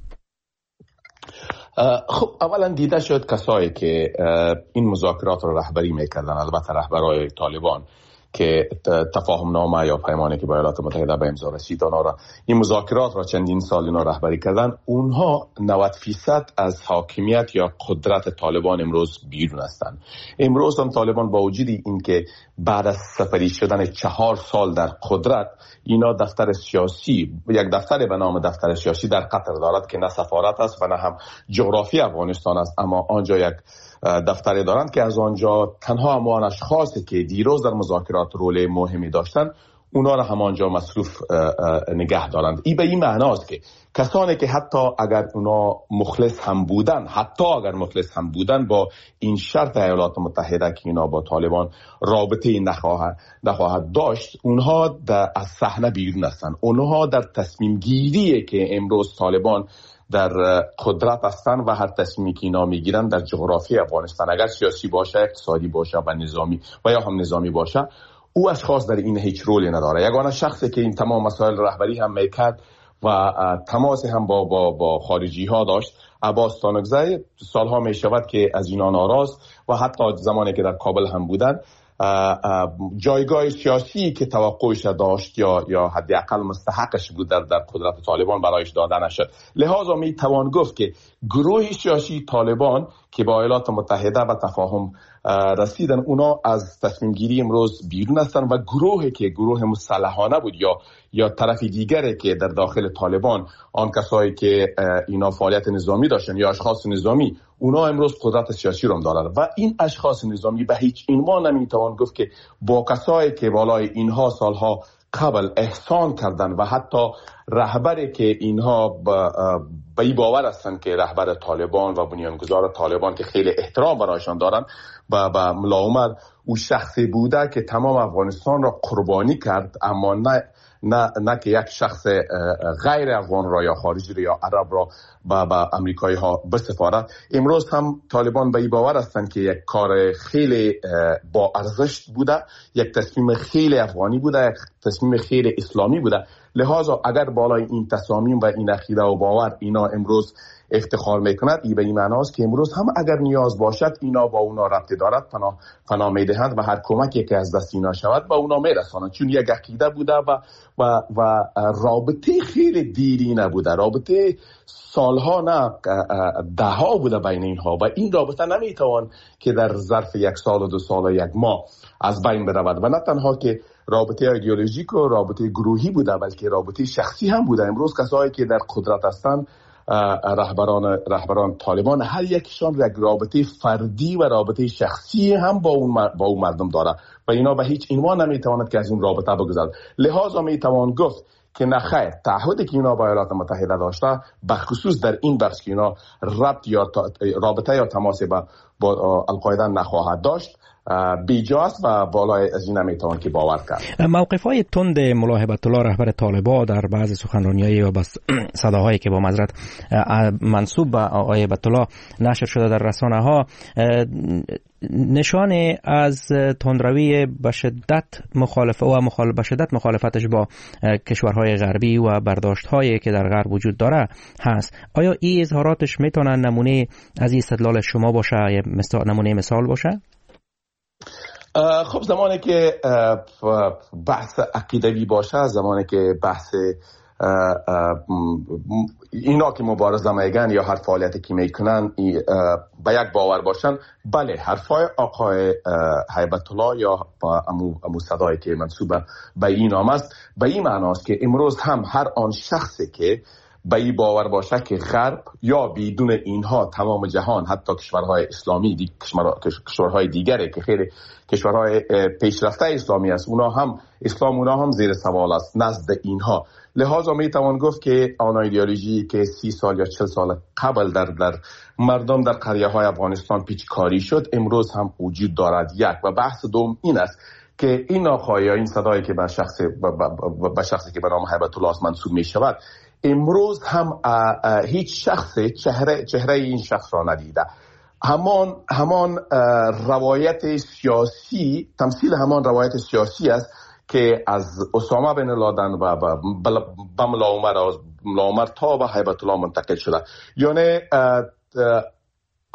خب اولا دیده شد کسایی که این مذاکرات را رهبری میکردن، البته رهبرای طالبان، که تفاهم نامه یا پیمانی که با ایالات متحده به امضا رسید آنها را این مذاکرات را چندین سال اینا رهبری کردن، اونها نود فیصد از حاکمیت یا قدرت طالبان امروز بیرون هستند. امروز هم طالبان با وجود این که بعد از سپری شدن چهار سال در قدرت، اینا دفتر سیاسی، یک دفتر به نام دفتر سیاسی در قطر دارد که نه سفارت است و نه هم جغرافی افغانستان است، اما آنجا یک دفتری دارند که از آنجا تنها همان اشخاصی که دیروز در مذاکرات رول مهمی داشتند اونا را همانجا مصروف نگه دارند. این به این معناست که کسانی که حتی اگر اونا مخلص هم بودن حتی اگر مخلص هم بودن با این شرط ایالات متحده که اینا با طالبان رابطه نخواهد نخواهد داشت، اونها از صحنه بیرون هستند. اونها در تصمیم گیریه که امروز طالبان در قدرت هستن و هر تصمیمی که اینا میگیرن در جغرافی افغانستان، اگر سیاسی باشه، اقتصادی باشه و نظامی و یا هم نظامی باشه، او اشخاص در این هیچ رولی نداره. یگانه شخصی که این تمام مسائل رهبری هم میکرد و تماس هم با با با خارجی ها داشت، عباس تانکزی، سالها میشود که از اینا ناراض و حتی زمانی که در کابل هم بودن جایگاه سیاسی که توقعش داشت یا یا حداقل مستحقش بود در در قدرت طالبان برایش داده نشد. لذا می توان گفت که گروه سیاسی طالبان که با ایالات متحده و تفاهم رسیدن، اونا از تصمیم گیری امروز بیرون هستن و گروهی که گروه مسلحانه بود یا یا طرف دیگری که در داخل طالبان، آن کسایی که اینا فعالیت نظامی داشتن یا اشخاص نظامی، اونا امروز قدرت سیاسی رو دارن و این اشخاص نظامی به هیچ عنوان نمیتوان گفت که با کسایی که بالای اینها سالها قبل احسان کردن و حتی رهبری که اینها به این باور هستند که رهبر طالبان و بنیانگذار طالبان که خیلی احترام برایشان دارن و به ملا عمر، او شخصی بوده که تمام افغانستان را قربانی کرد، اما نه نه نه که یک شخص غیر افغان را یا خارجی را یا عرب را با با امریکایی ها بسپارد. امروز هم طالبان به این باور هستند که یک کار خیلی با ارزش بوده، یک تصمیم خیلی افغانی بوده، یک تصمیم خیلی اسلامی بوده. لذا اگر بالای این تصامیم و این عقیده و باور اینا امروز افتخار میکند، این به این معناست که امروز هم اگر نیاز باشد اینا با اونا رابطه دارد، پناه پناه میدهند و هر کمکی که از دست اینا شود با اونا میرسانند، چون یک عقیده بوده و و و رابطه خیلی دیرینه بوده، رابطه سالها نه دهها بوده بین اینها و این رابطه نمیتوان که در ظرف یک سال و دو سال و یک ماه از بین برود و نه تنها که رابطه ایدئولوژیک و رابطه گروهی بوده بلکه رابطه شخصی هم بوده. امروز کسایی که در قدرت هستند، رهبران رهبران طالبان، هر یکشان یک رابطه فردی و رابطه شخصی هم با اون با اون مردم داره و اینا به هیچ عنوان نمیتواند که از اون رابطه بگذرد. لذا میتوان گفت که نه خیر، تعهدی که اینا با ایالات متحده داشته به خصوص در این بخش که اینا ربط یا رابطه یا تماس با با القاعده نخواهد داشت بیجاست و بالای از این نمیتوان که باور کرد. موقف‌های تند ملا هیبت الله رهبر طالبان در بعض سخنرانی‌های و بس صداهایی که با معذرت منسوب به آقای هیبت الله نشر شده در رسانه‌ها نشان از تندروی به شدت مخالفه و مخالف به شدت مخالفتش با کشورهای غربی و برداشت‌هایی که در غرب وجود داره هست. آیا این اظهاراتش میتونن نمونه از این استدلال شما باشه، نمونه مثال باشه؟ خب زمانی که بحث عقیدوی باشه، زمانی که بحث اینا که مبارزه میگن یا هر فعالیتی که میکنن به یک باور باشن، بله حرفای آقای هیبت الله یا امو, امو صدایی که منصوب به این نام است به این معناست که امروز هم هر آن شخصی که به این باور باشه که غرب یا بدون اینها تمام جهان، حتی کشورهای اسلامی دی... کشورهای دیگره که خیلی کشورهای پیشرفته اسلامی است، اونا هم اسلام اونا هم زیر سوال است نزد اینها. لذا می توان گفت که آن ایدئولوژی که سی سال یا چل سال قبل در در مردم در قریه های افغانستان پیچکاری شد، امروز هم وجود دارد. یک و بحث دوم این است که این آقای یا این صدایی که به شخص به شخصی که به نام هیبت الله منسوب می شود، امروز هم هیچ شخص چهره چهره این شخص را ندیده. همان همان روایت سیاسی، تمثیل همان روایت سیاسی است که از اسامه بن لادن و به ملا عمر از ملا عمر تا به هیبت الله منتقل شده. یعنی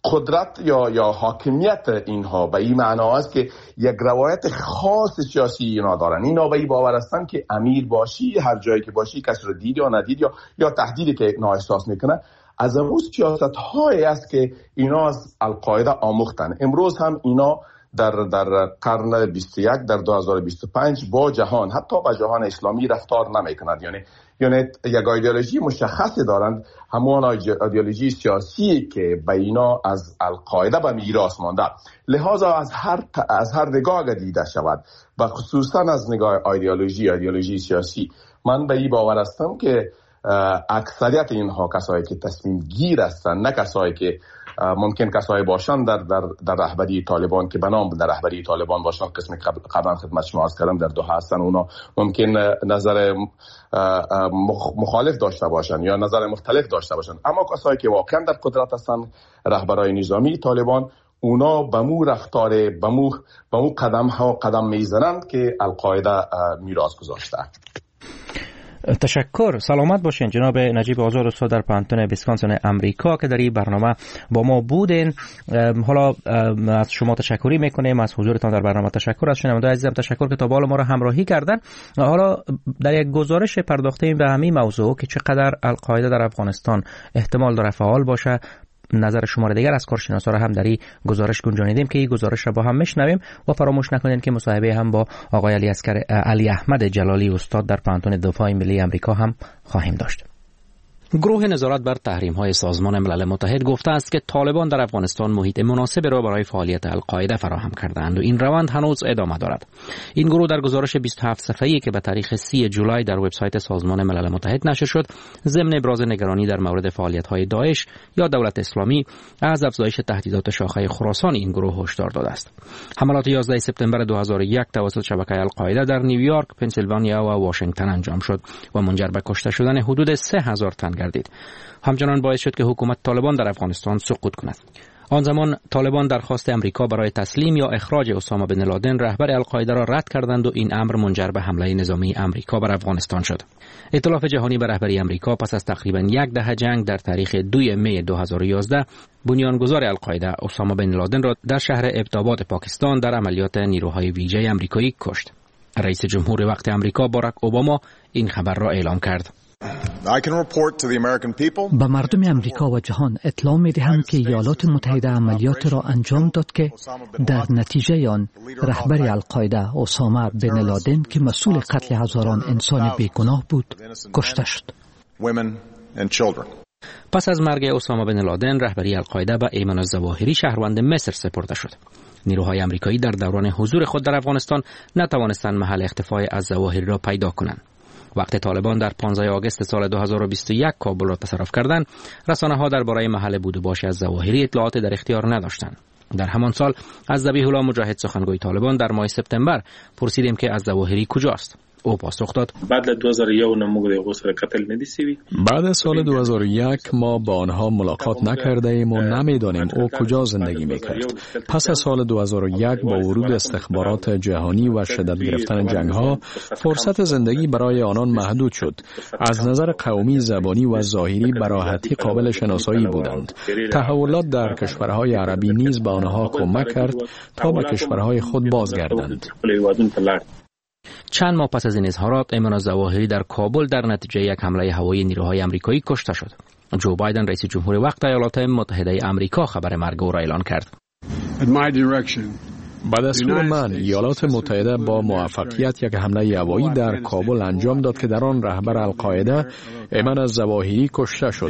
قدرت یا یا حاکمیت اینها به این معنا است که یک روایت خاص سیاسی اینا دارن. اینا به این باور هستن که امیر باشی، هر جایی که باشی، کسی رو دید یا ندید یا یا تهدیدی که اینا احساس میکنن، از امروز سیاست هایی است که اینا از القاعده آموختن. امروز هم اینا در در قرن بیست و یک، در دو هزار و بیست و پنج با جهان، حتی با جهان اسلامی رفتار نمیکنند. یعنی یعنی یک ایدئولوژی مشخصی دارند، همون ایدئولوژی سیاسی که به اینا از القاعده به میراث مانده. لحاظا از هر از هر نگاه دیده شود و خصوصا از نگاه ایدئولوژی ایدئولوژی سیاسی، من به این باور هستم که اکثریت اینها کسایی که تصمیم گیر هستند، نه کسایی که ممکن کسایی باشن در در در رهبری طالبان که بنام در رهبری طالبان باشن، قسم قبلا خدمت شما عرض کردم در دوحه هستن، اونا ممکن نظر مخالف داشته باشن یا نظر مختلف داشته باشن، اما کسایی که واقعا در قدرت هستن، رهبرای نظامی طالبان، اونا به مو رفتار به مو به مو قدم ها قدم میزنند که القاعده میراث گذاشته. تشکر. سلامت باشین جناب نجیب آزاد، استاد در پانتون ویسکانسین امریکا که در این برنامه با ما بودین. حالا از شما تشکری میکنیم، از حضورتان در برنامه تشکر، از شنوندگان عزیزم تشکر که تا بالا ما را همراهی کردن. حالا در یک گزارش پرداختیم به همین موضوع که چقدر القاعده در افغانستان احتمال داره فعال باشه. نظر شما را دیگر از کارشناسا را هم در این گزارش گنجانیدیم که این گزارش را با هم میشنویم و فراموش نکنید که مصاحبه هم با آقای علی اسکر علی احمد جلالی استاد در پانتون دفاع ملی امریکا هم خواهیم داشت. گروه نظارت بر تحریم‌های سازمان ملل متحد گفته است که طالبان در افغانستان محیط مناسب را برای فعالیت القاعده فراهم کرده‌اند و این روند هنوز ادامه دارد. این گروه در گزارش بیست و هفت صفحه‌ای که به تاریخ سی جولای در وبسایت سازمان ملل متحد نشر شد، ضمن ابراز نگرانی در مورد فعالیت‌های داعش یا دولت اسلامی از افزایش تهدیدات شاخه خراسان این گروه هشدار داده است. حملات یازده سپتامبر دو هزار و یک توسط شبکه القاعده در نیویورک، پنسیلوانیا و واشنگتن انجام شد و منجر به کشته شدن حدود سه هزار تن گردید. همچنان باعث شد که حکومت طالبان در افغانستان سقوط کند. آن زمان طالبان درخواست امریکا برای تسلیم یا اخراج اسامه بن لادن رهبر القاعده را رد کردند و این امر منجر به حمله نظامی امریکا بر افغانستان شد. ائتلاف جهانی به رهبری امریکا پس از تقریبا یک دهه جنگ در تاریخ دوم می دو هزار و یازده بنیانگذار القاعده اسامه بن لادن را در شهر ابتاباد پاکستان در عملیات نیروهای ویژه امریکایی کشت. رئیس جمهور وقت امریکا باراک اوباما این خبر را اعلام کرد. به مردم امریکا و جهان اطلاع می دهم که ایالات متحده عملیات را انجام داد که در نتیجه آن رهبر القاعده اسامه بن لادن که مسئول قتل هزاران انسان بیگناه بود کشته شد. پس از مرگ اسامه بن لادن رهبری القاعده به ایمن الظواهری شهروند مصر سپرده شد. نیروهای امریکایی در دوران حضور خود در افغانستان نتوانستند محل اختفای الظواهری را پیدا کنند. وقتی طالبان در پانزده آگوست سال دو هزار و بیست و یک کابل را تصرف کردند، رسانه‌ها درباره محل بود و باش الظواهری اطلاعات در اختیار نداشتند. در همان سال از ذبیح الله مجاهد سخنگوی طالبان در ماه سپتامبر پرسیدیم که الظواهری کجاست. او پاسخ داد: بعد از دو هزار و یک نموږ د غسر قتل ندی سوی. بعد از سال دو هزار و یک ما با آنها ملاقات نکرده ایم و نمیدانیم او کجا زندگی میکرد. پس از سال دو هزار و یک با ورود استخبارات جهانی و شدت گرفتن جنگ ها فرصت زندگی برای آنان محدود شد. از نظر قومی، زبانی و ظاهری به راحتی قابل شناسایی بودند. تحولات در کشورهای عربی نیز به آنها کمک کرد تا به کشورهای خود بازگردند. چند ماه پس از این اظهارات، ایمن الظواهری در کابل در نتیجه یک حمله هوایی نیروهای آمریکایی کشته شد. جو بایدن رئیس جمهور وقت ایالات متحده آمریکا خبر مرگ او را اعلان کرد. به دستور من ایالات متحده با موفقیت یک حمله هوایی در کابل انجام داد که در آن رهبر القاعده ایمن الظواهری کشته شد.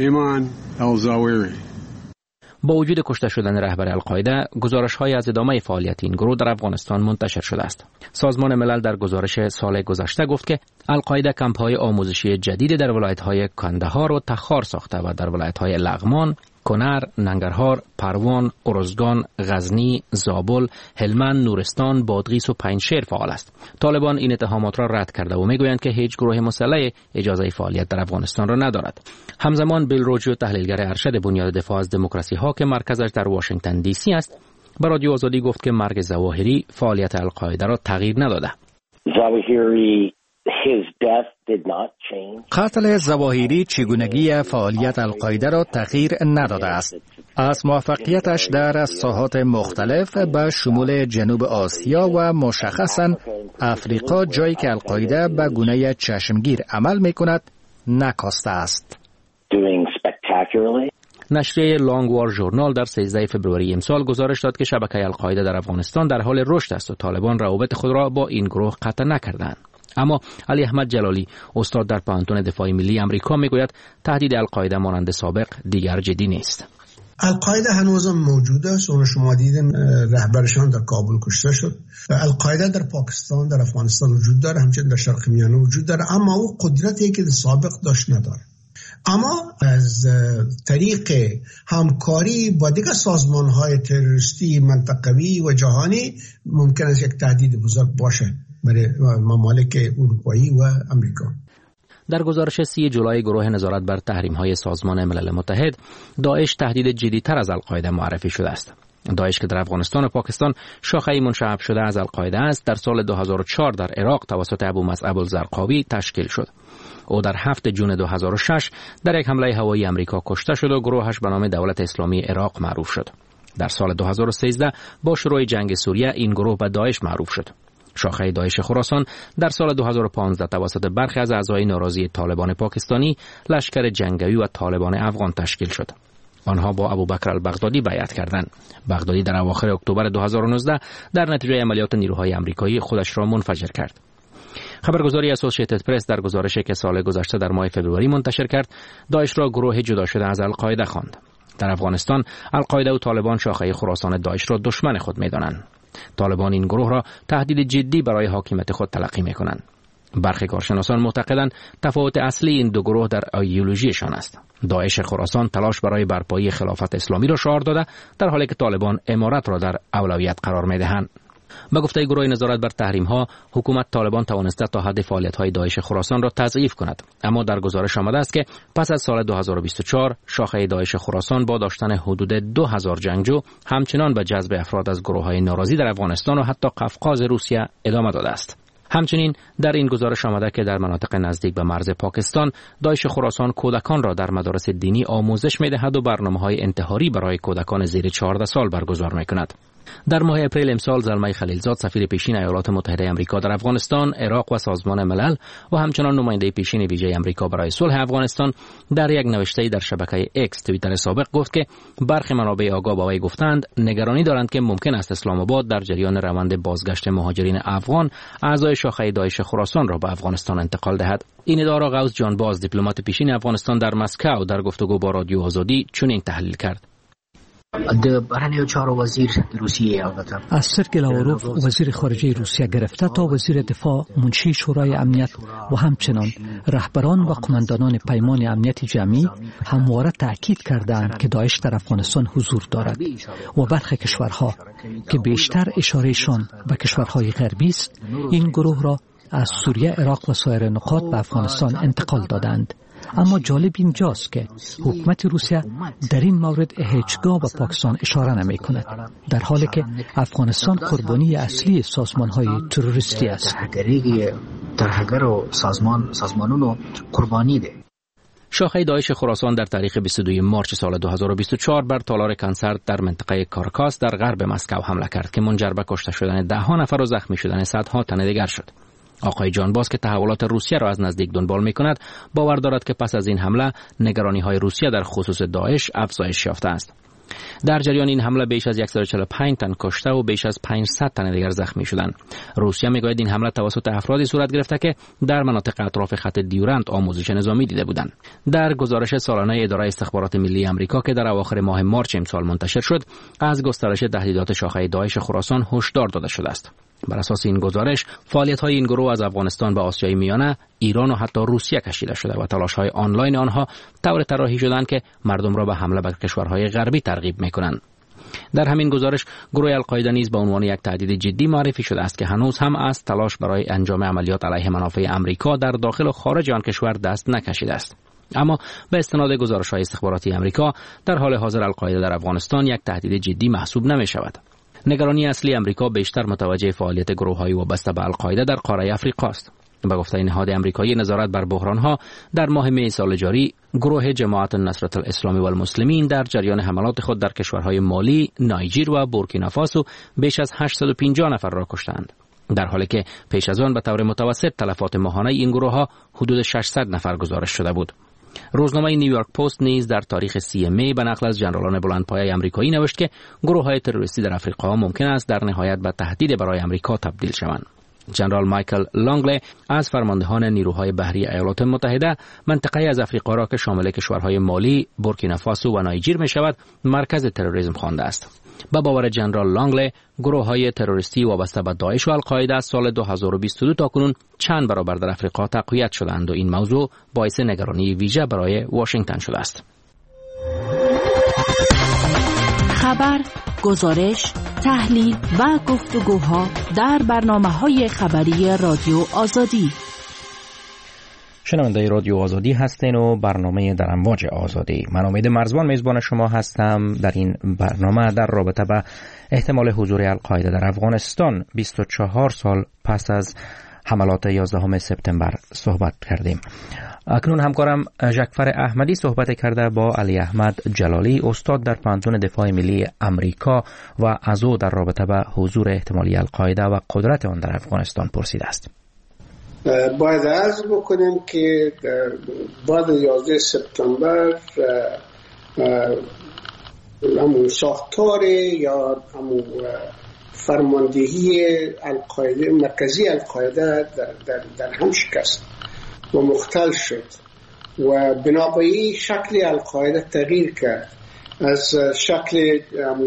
با وجود کشته شدن رهبر القاعده، گزارش‌های از ادامه فعالیت این گروه در افغانستان منتشر شده است. سازمان ملل در گزارش سال گذشته گفت که القاعده کمپ‌های آموزشی جدید در ولایت‌های کندهار و تخار ساخته و در ولایت‌های لغمان، کنر، ننگرهار، پروان، ارزگان، غزنی، زابل، هلمند، نورستان، بادغیس و پنجشیر فعال است. طالبان این اتهامات را رد کرده و میگویند که هیچ گروه مسلح اجازه فعالیت در افغانستان را ندارد. همزمان بیل روجیو، تحلیلگر ارشد بنیاد دفاع از دموکراسی ها که مرکزش در واشنگتن دی سی است، به رادیو آزادی گفت که مرگ ظواهری فعالیت القاعده را تغییر نداده. قتل ظواهری چگونگی فعالیت القاعده را تغییر نداده است. از موفقیتش در ساحات مختلف به شمول جنوب آسیا و مشخصاً افریقا، جایی که القاعده به گونه چشمگیر عمل می کند، نکاسته است. نشریه لانگ وار ژورنال در سیزده فوریه امسال گزارش داد که شبکه القاعده در افغانستان در حال رشد است و طالبان روابط خود را با این گروه قطع نکردند. اما علی احمد جلالی، استاد در پانتون دفاع ملی آمریکا، میگوید تهدید القاعده مانند سابق دیگر جدی نیست. القاعده هنوز موجود است و شما دیدین رهبرشان در کابل کشته شد. القاعده در پاکستان، در افغانستان وجود داره، همچنین در شرق میانه وجود داره، اما او قدرتی که در سابق داشت نداره. اما از طریق همکاری با دیگر سازمان‌های تروریستی منطقوی و جهانی ممکن است یک تهدید بزرگ باشه برای ممالک اروپایی و امریکا. در گزارش سی جولای گروه نظارت بر تحریم‌های سازمان ملل متحد، داعش تهدید جدی‌تر از القاعده معرفی شده است. داعش که در افغانستان و پاکستان شاخه‌ای منشعب شده از القاعده است، در سال دو هزار و چهار در عراق توسط ابو مصعب الزرقاوی تشکیل شد. او در هفتم ژوئن دو هزار و شش در یک حمله هوایی آمریکا کشته شد و گروهش به نام دولت اسلامی عراق معروف شد. در سال دو هزار و سیزده با شروع جنگ سوریه این گروه به داعش معروف شد. شاخه داعش خراسان در سال دو هزار و پانزده توسط برخی از اعضای ناراضی طالبان پاکستانی، لشکر جنگی و طالبان افغان تشکیل شد. آنها با ابوبکر البغدادی بیعت کردند. بغدادی در اواخر اکتبر دو هزار و نوزده در نتیجه عملیات نیروهای آمریکایی خودش را منفجر کرد. خبرگزاری اسوسییتد پرس در گزارشی که سال گذشته در ماه فوریه منتشر کرد، داعش را گروه جدا شده از القاعده خواند. در افغانستان، القاعده و طالبان شاخه خراسان داعش را دشمن خود می‌دانند. طالبان این گروه را تهدید جدی برای حاکمیت خود تلقی می‌کنند. برخی کارشناسان معتقدند تفاوت اصلی این دو گروه در ایدئولوژیشان است. داعش خراسان تلاش برای برپایی خلافت اسلامی را شعار داده، در حالی که طالبان امارت را در اولویت قرار می‌دهند. با گفته گروه نظارت بر تحریم‌ها، حکومت طالبان توانسته تا حد فعالیت‌های داعش خراسان را تضعیف کند، اما در گزارش آمده است که پس از سال دو هزار و بیست و چهار شاخه داعش خراسان با داشتن حدود دو هزار جنگجو همچنان به جذب افراد از گروه‌های ناراضی در افغانستان و حتی قفقاز روسیه ادامه داده است. همچنین در این گزارش آمده که در مناطق نزدیک به مرز پاکستان، داعش خراسان کودکان را در مدارس دینی آموزش می‌دهد و برنامه‌های انتحاری برای کودکان زیر چهارده سال برگزار می‌کند. در ماه اپریل امسال زلمه خلیلزاد، سفیر پیشین ایالات متحده آمریکا در افغانستان، عراق و سازمان ملل و همچنان نماینده پیشین ویژه آمریکا برای صلح افغانستان در یک نوشته در شبکه اکس توییتر سابق گفت که برخی منابع آگاه با وی گفتند نگرانی دارند که ممکن است اسلام آباد در جریان روند بازگشت مهاجرین افغان اعضای شاخه داعش خراسان را به افغانستان انتقال دهد. این ادعا را غوث جانباز، دیپلمات پیشین افغانستان در مسکو، در گفتگو با رادیو آزادی چنین تحلیل کرد. از سرگی لاوروف، وزیر خارجه روسیه گرفته تا وزیر دفاع، منشی شورای امنیت و همچنان رهبران و قماندانان پیمان امنیت جمعی همواره تاکید کردند که داعش در افغانستان حضور دارد و برخی کشورها که بیشتر اشارهشان به کشورهای غربی است، این گروه را از سوریه، عراق و سایر نقاط به افغانستان انتقال دادند. اما جالب اینجاست که حکومت روسیه در این مورد هیچگاه به پاکستان اشاره نمی کند، در حالی که افغانستان قربانی اصلی سازمان های تروریستی است. شاخه داعش خراسان در تاریخ بیست و دوم مارس سال دو هزار و بیست و چهار بر تالار کنسرت در منطقه کارکاس در غرب مسکو حمله کرد که منجر به کشته شدن ده ها نفر و زخمی شدن صدها تن دیگر شد. آقای جانباز که تحولات روسیه را از نزدیک دنبال می‌کند، باور دارد که پس از این حمله نگرانی‌های روسیه در خصوص داعش افزایش یافته است. در جریان این حمله بیش از صد و چهل و پنج تن کشته و بیش از پانصد تن دیگر زخمی شدند. روسیه میگوید این حمله توسط افرادی صورت گرفته که در مناطق اطراف خط دیورند آموزش نظامی دیده بودند. در گزارش سالانه اداره استخبارات ملی آمریکا که در اواخر ماه مارس امسال منتشر شد، از گسترش تهدیدات شاخه داعش خراسان هشدار داده شده است. بر اساس این گزارش، فعالیت‌های این گروه از افغانستان به آسیای میانه، ایران و حتی روسیه کشیده شده و تلاش‌های آنلاین آنها طور طراحی شدند که مردم را به حمله به کشورهای غربی ترغیب می‌کنند. در همین گزارش، گروه القاعده نیز به عنوان یک تهدید جدی معرفی شده است که هنوز هم از تلاش برای انجام عملیات علیه منافع آمریکا در داخل و خارج آن کشور دست نکشیده است. اما به استناد گزارش‌های استخباراتی آمریکا، در حال حاضر القاعده در افغانستان یک تهدید جدی محسوب نمی‌شود. نگرانی اصلی آمریکا بیشتر متوجه فعالیت گروه‌های وابسته به القاعده در قاره افریقا است. به گفته نهاد آمریکایی نظارت بر بحران‌ها، در ماه می سال جاری گروه جماعت نصرت الاسلام و المسلمین در جریان حملات خود در کشورهای مالی، نایجر و بورکینافاسو بیش از هشتصد و پنجاه نفر را کشتند، در حالی که پیش از آن به طور متوسط تلفات ماهانه این گروه ها حدود ششصد نفر گزارش شده بود. روزنامه نیویورک پست نیز در تاریخ سی می به نقل از ژنرالان بلندپایه آمریکایی نوشت که گروه‌های تروریستی در آفریقا ممکن است در نهایت به تهدید برای آمریکا تبدیل شوند. ژنرال مایکل لانگلی از فرماندهان نیروهای بحری ایالات متحده منطقه از آفریقا را که شامل کشورهای مالی، بورکینافاسو و نایجر می شود مرکز تروریسم خوانده است. با باور ژنرال لانگلی، گروه‌های تروریستی وابسته به داعش و القاعده از سال دو هزار و بیست و دو تا کنون چند برابر در آفریقا تقویت شدند و این موضوع باعث نگرانی ویژه برای واشنگتن شده است. خبر، گزارش، تحلیل و گفتگوها در برنامه‌های خبری رادیو آزادی. شنونده رادیو آزادی هستین و برنامه در امواج آزادی. من امید مرزبان میزبان شما هستم. در این برنامه در رابطه با احتمال حضور القاعده در افغانستان بیست و چهار سال پس از حملات یازدهم سپتامبر صحبت کردیم. اکنون همکارم ژکفر احمدی صحبت کرده با علی احمد جلالی، استاد در پانتون دفاع ملی امریکا، و از او در رابطه با حضور احتمالی القاعده و قدرت آن در افغانستان پرسیده است. باید عرض بکنیم که بعد یازده سپتامبر همون ساختار یا همون فرماندهی القاعده، مرکزی القاعده در, در, در هم شکست و مختل شد و بنابراین شکل القاعده تغییر کرد از شکل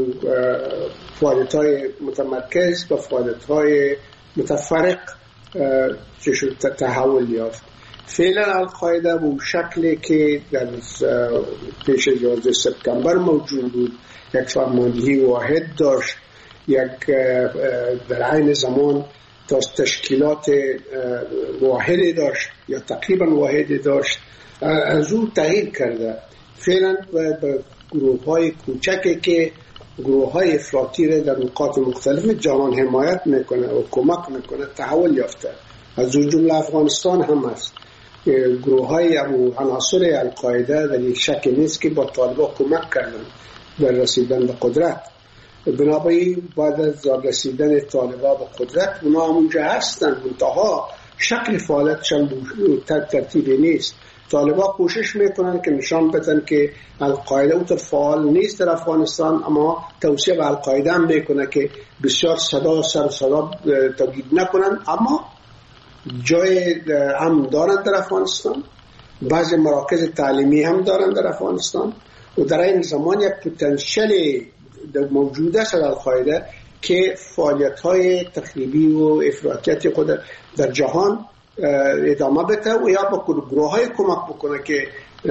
فعالیت‌های متمرکز به فعالیت‌های متفرق که شد تحول یافت. فعلا القاعده به شکلی که در پیش یازده سپتامبر موجود بود، یک فرماندهی واحد داشت، یک در عین زمان تشکیلات واحدی داشت یا تقریبا واحدی داشت، از او تغییر کرده. فعلا به گروه های کوچکی که گروه های افراطی را در نقاط مختلف جهان حمایت میکنه و کمک میکنه تحول یافته. از اون جمله افغانستان هم است. گروه های عناصر القاعده در یک شک نیست که با طالبان کمک کردن در رسیدن به قدرت. بنابراین بعد از رسیدن طالبان به قدرت اونا همونجا هستن، منتها شکل فعالیتشان ترتیبی نیست. طالبان کوشش میکنن که نشان بدن که القاعده اونطور فعال نیست در افغانستان، اما توصیه به القاعده هم میکنه که بسیار صدا سر صدا تولید نکنن، اما جای هم دارن در افغانستان، بعضی مراکز تعلیمی هم دارن در افغانستان و در این زمان یک پتانسیل موجود است در القاعده که فعالیت‌های تخریبی و افراطیت خود در جهان ادامه بده و یا با گروه‌های کمک بکنه که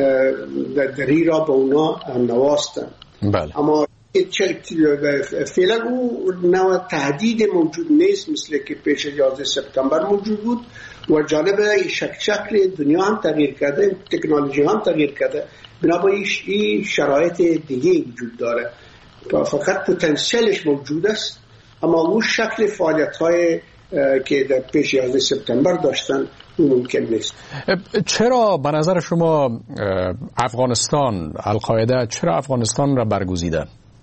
در را به اونا نواستن. بله. اما فعلا او نوع تهدید موجود نیست مثل که پیش یازده سپتامبر موجود بود و جالبه شک شکل دنیا هم تغییر کرده، تکنولوژی هم تغییر کرده، بنابراین این شرایط دیگه وجود داره. فقط پتانسیلش موجود است، اما اون شکل فعالیت‌های که در پیش یازده سپتامبر داشتن اون ممکن نیست. چرا به نظر شما افغانستان، القاعده چرا افغانستان را برگزیده؟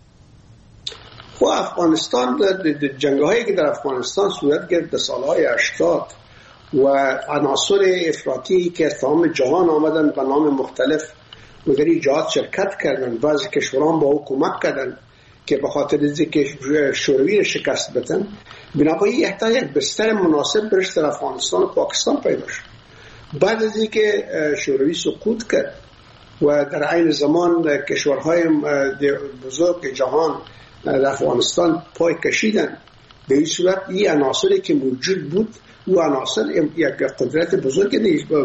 خب افغانستان جنگ‌هایی که در افغانستان صورت گرفت در سالهای هشتاد و عناصر افراطی که از تمام جهان آمدن به نام مختلف و در این جهات شرکت کردن، بعضی کشوران با او کمک کردن که به خاطر اینکه شوروی را شکست بدن، بنابراین احتیاج یک بستر مناسب برش در افغانستان و پاکستان پیدا شد. بعد از اینکه شوروی سقوط کرد و در عین زمان کشورهای بزرگ جهان در افغانستان پای کشیدن، به این صورت این عناصری که موجود بود و عناصر یک قدرت بزرگ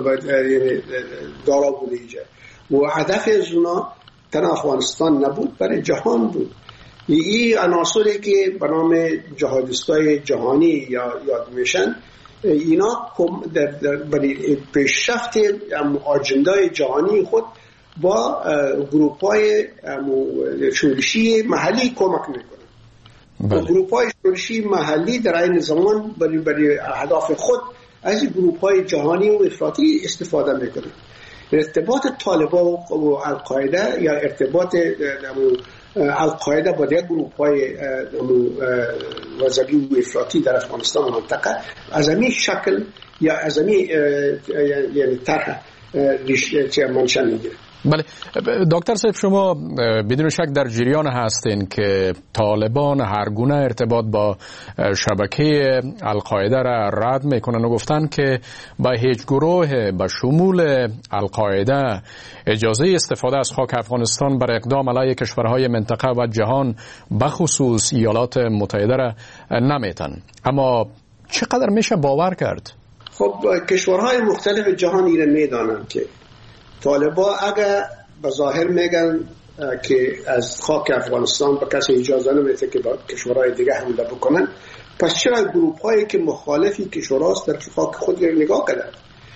دارا بوده اینجا و هدف از اونا تن افغانستان نبود، برای جهان بود. این عناصری که به نام جهادیستای جهانی یا یاد میشن، اینا در, در برای پیشرفت آجندای جهانی خود با گروپ‌های شورشی محلی کمک میکنن. گروپ‌های شورشی محلی در این زمان برای برای اهداف خود از گروپ‌های جهانی و افراطی استفاده میکنن. ارتباط طالبان و القاعده یا ارتباط القاعده با دیگر گروه های وزبی و افراطی در افغانستان و منطقه از همین شکل یا از همین یعنی طرح ریشه منشأ میگیره. بله دکتر صاحب، شما بدون شک در جریان هستین که طالبان هر گونه ارتباط با شبکه القاعده را رد میکنن و گفتن که با هیچ گروه به شمول القاعده اجازه استفاده از خاک افغانستان بر اقدام علیه کشورهای منطقه و جهان بخصوص ایالات متحده را نمیتن. اما چقدر میشه باور کرد؟ خب کشورهای مختلف جهان ایره میدانند که طالبان اگر به ظاهر میگن که از خاک افغانستان به کسی اجازه نمیده که با کشورهای دیگه حمله بکنن، پس چرا گروپ هایی که مخالفی کشوراست در خاک خود رو نگاه کردن؟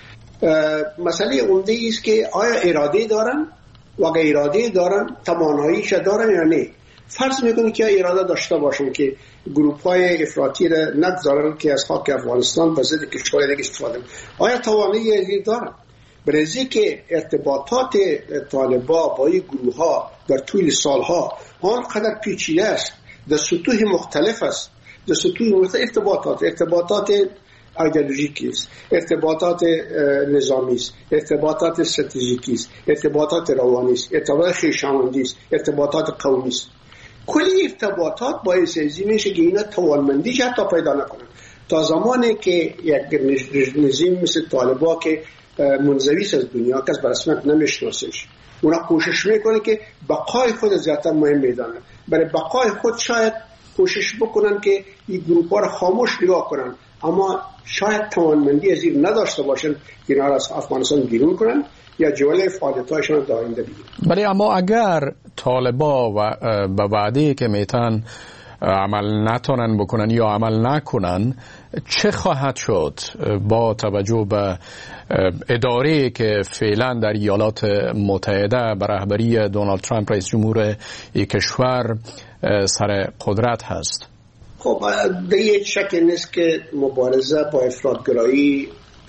مسئله عمده است که آیا اراده دارن و اگر اراده دارن تواناییش دارن یا نه. فرض میکنی که اراده داشته باشن که گروپ های افراطی را نگذارن که از خاک افغانستان به ضد کشورهای دیگه استفاده کنن، آیا توانایی دارن؟ برای که ارتباطات طالبان با این گروه ها در طول سالها آنقدر پیچیده است، در سطوح مختلف است، در سطوح مختلف ارتباطات ارتباطات ایدئولوژیکی است، ارتباطات نظامی است، ارتباطات استراتژیکی است، ارتباطات روانی است، ارتباطات خویشاوندی است، ارتباطات قومی است. کلی ارتباطات باعث ازی میشه که اینا توانمندیش حتی پیدا نکنن تا زمانی که یک نظام مثل طالبان که منزوی از دنیا کس به رسمیت نمیشناسش، اونا کوشش میکنه که بقای خود زیادتر مهم میدانن. برای بقای خود شاید کوشش بکنن که این گروپ ها را خاموش نگاه کنن، اما شاید توانمندی از این نداشته باشن که اینا را از افغانستان بیرون کنن یا جوله فعالیت‌هایشان را آینده بگیرن. ولی اما اگر طالبان و به وعده که میتن عمل نتونن بکنن یا عمل نکنن، چه خواهد شد با توجه به اداره که فعلا در ایالات متحده به رهبری دونالد ترامپ رئیس جمهور این کشور سر قدرت هست؟ خب دیگه شک نیست که مبارزه با افراطگرایی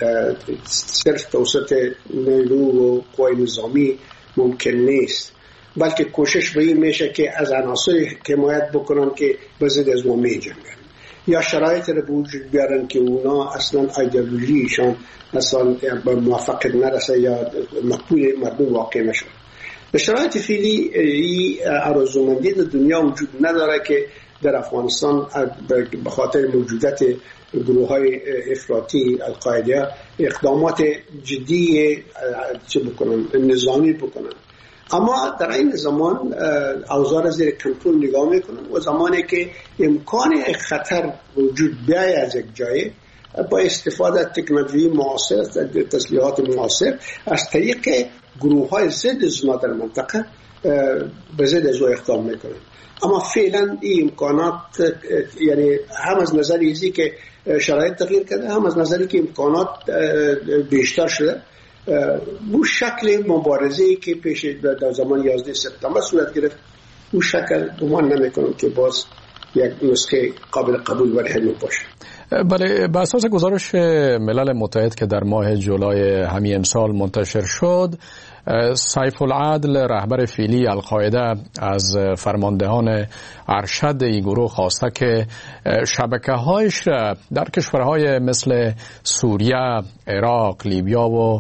صرف توسط نیرو و قوای نظامی ممکن نیست، بلکه کوشش به این میشه که از عناصری حمایت بکنن که به ضد از ما میجنگن یا شرایط رو به وجود بیارن که اونا اصلا ایدئولوژیشان اصلا به موافقت نرسه یا مقبول مردم واقع نشه. به شرایط فعلی این آرزومندی در دنیا وجود نداره که در افغانستان به خاطر موجودیت گروه های افراطی القاعده اقدامات جدی چه بکنن، نظامی بکنن. اما در این زمان اوضاع زیر کنترل نگاه میکنن و زمانی که امکان خطر وجود بیاید از یک جای با استفاده از تکنولوژی معاصر، تسلیحات معاصر، از طریق گروه های ضد زنا در منطقه به ضد از او اقدام میکنن. اما فعلا این امکانات یعنی هم از نظر ایزی که شرایط تغییر کرده، هم از نظری که امکانات بیشتر شده، بو شکل مبارزه‌ای که پیش در زمان یازده سپتامبر صورت گرفت بو شکل گمان نمی‌کنم که باز یک نسخه قابل قبول برای همین باشه. بله، بر اساس گزارش ملل متحد که در ماه جولای همین سال منتشر شد، سیف العدل رهبر فعلی القاعده از فرماندهان ارشد این گروه خواسته که شبکه‌هایش در کشورهای مثل سوریه، عراق، لیبیا و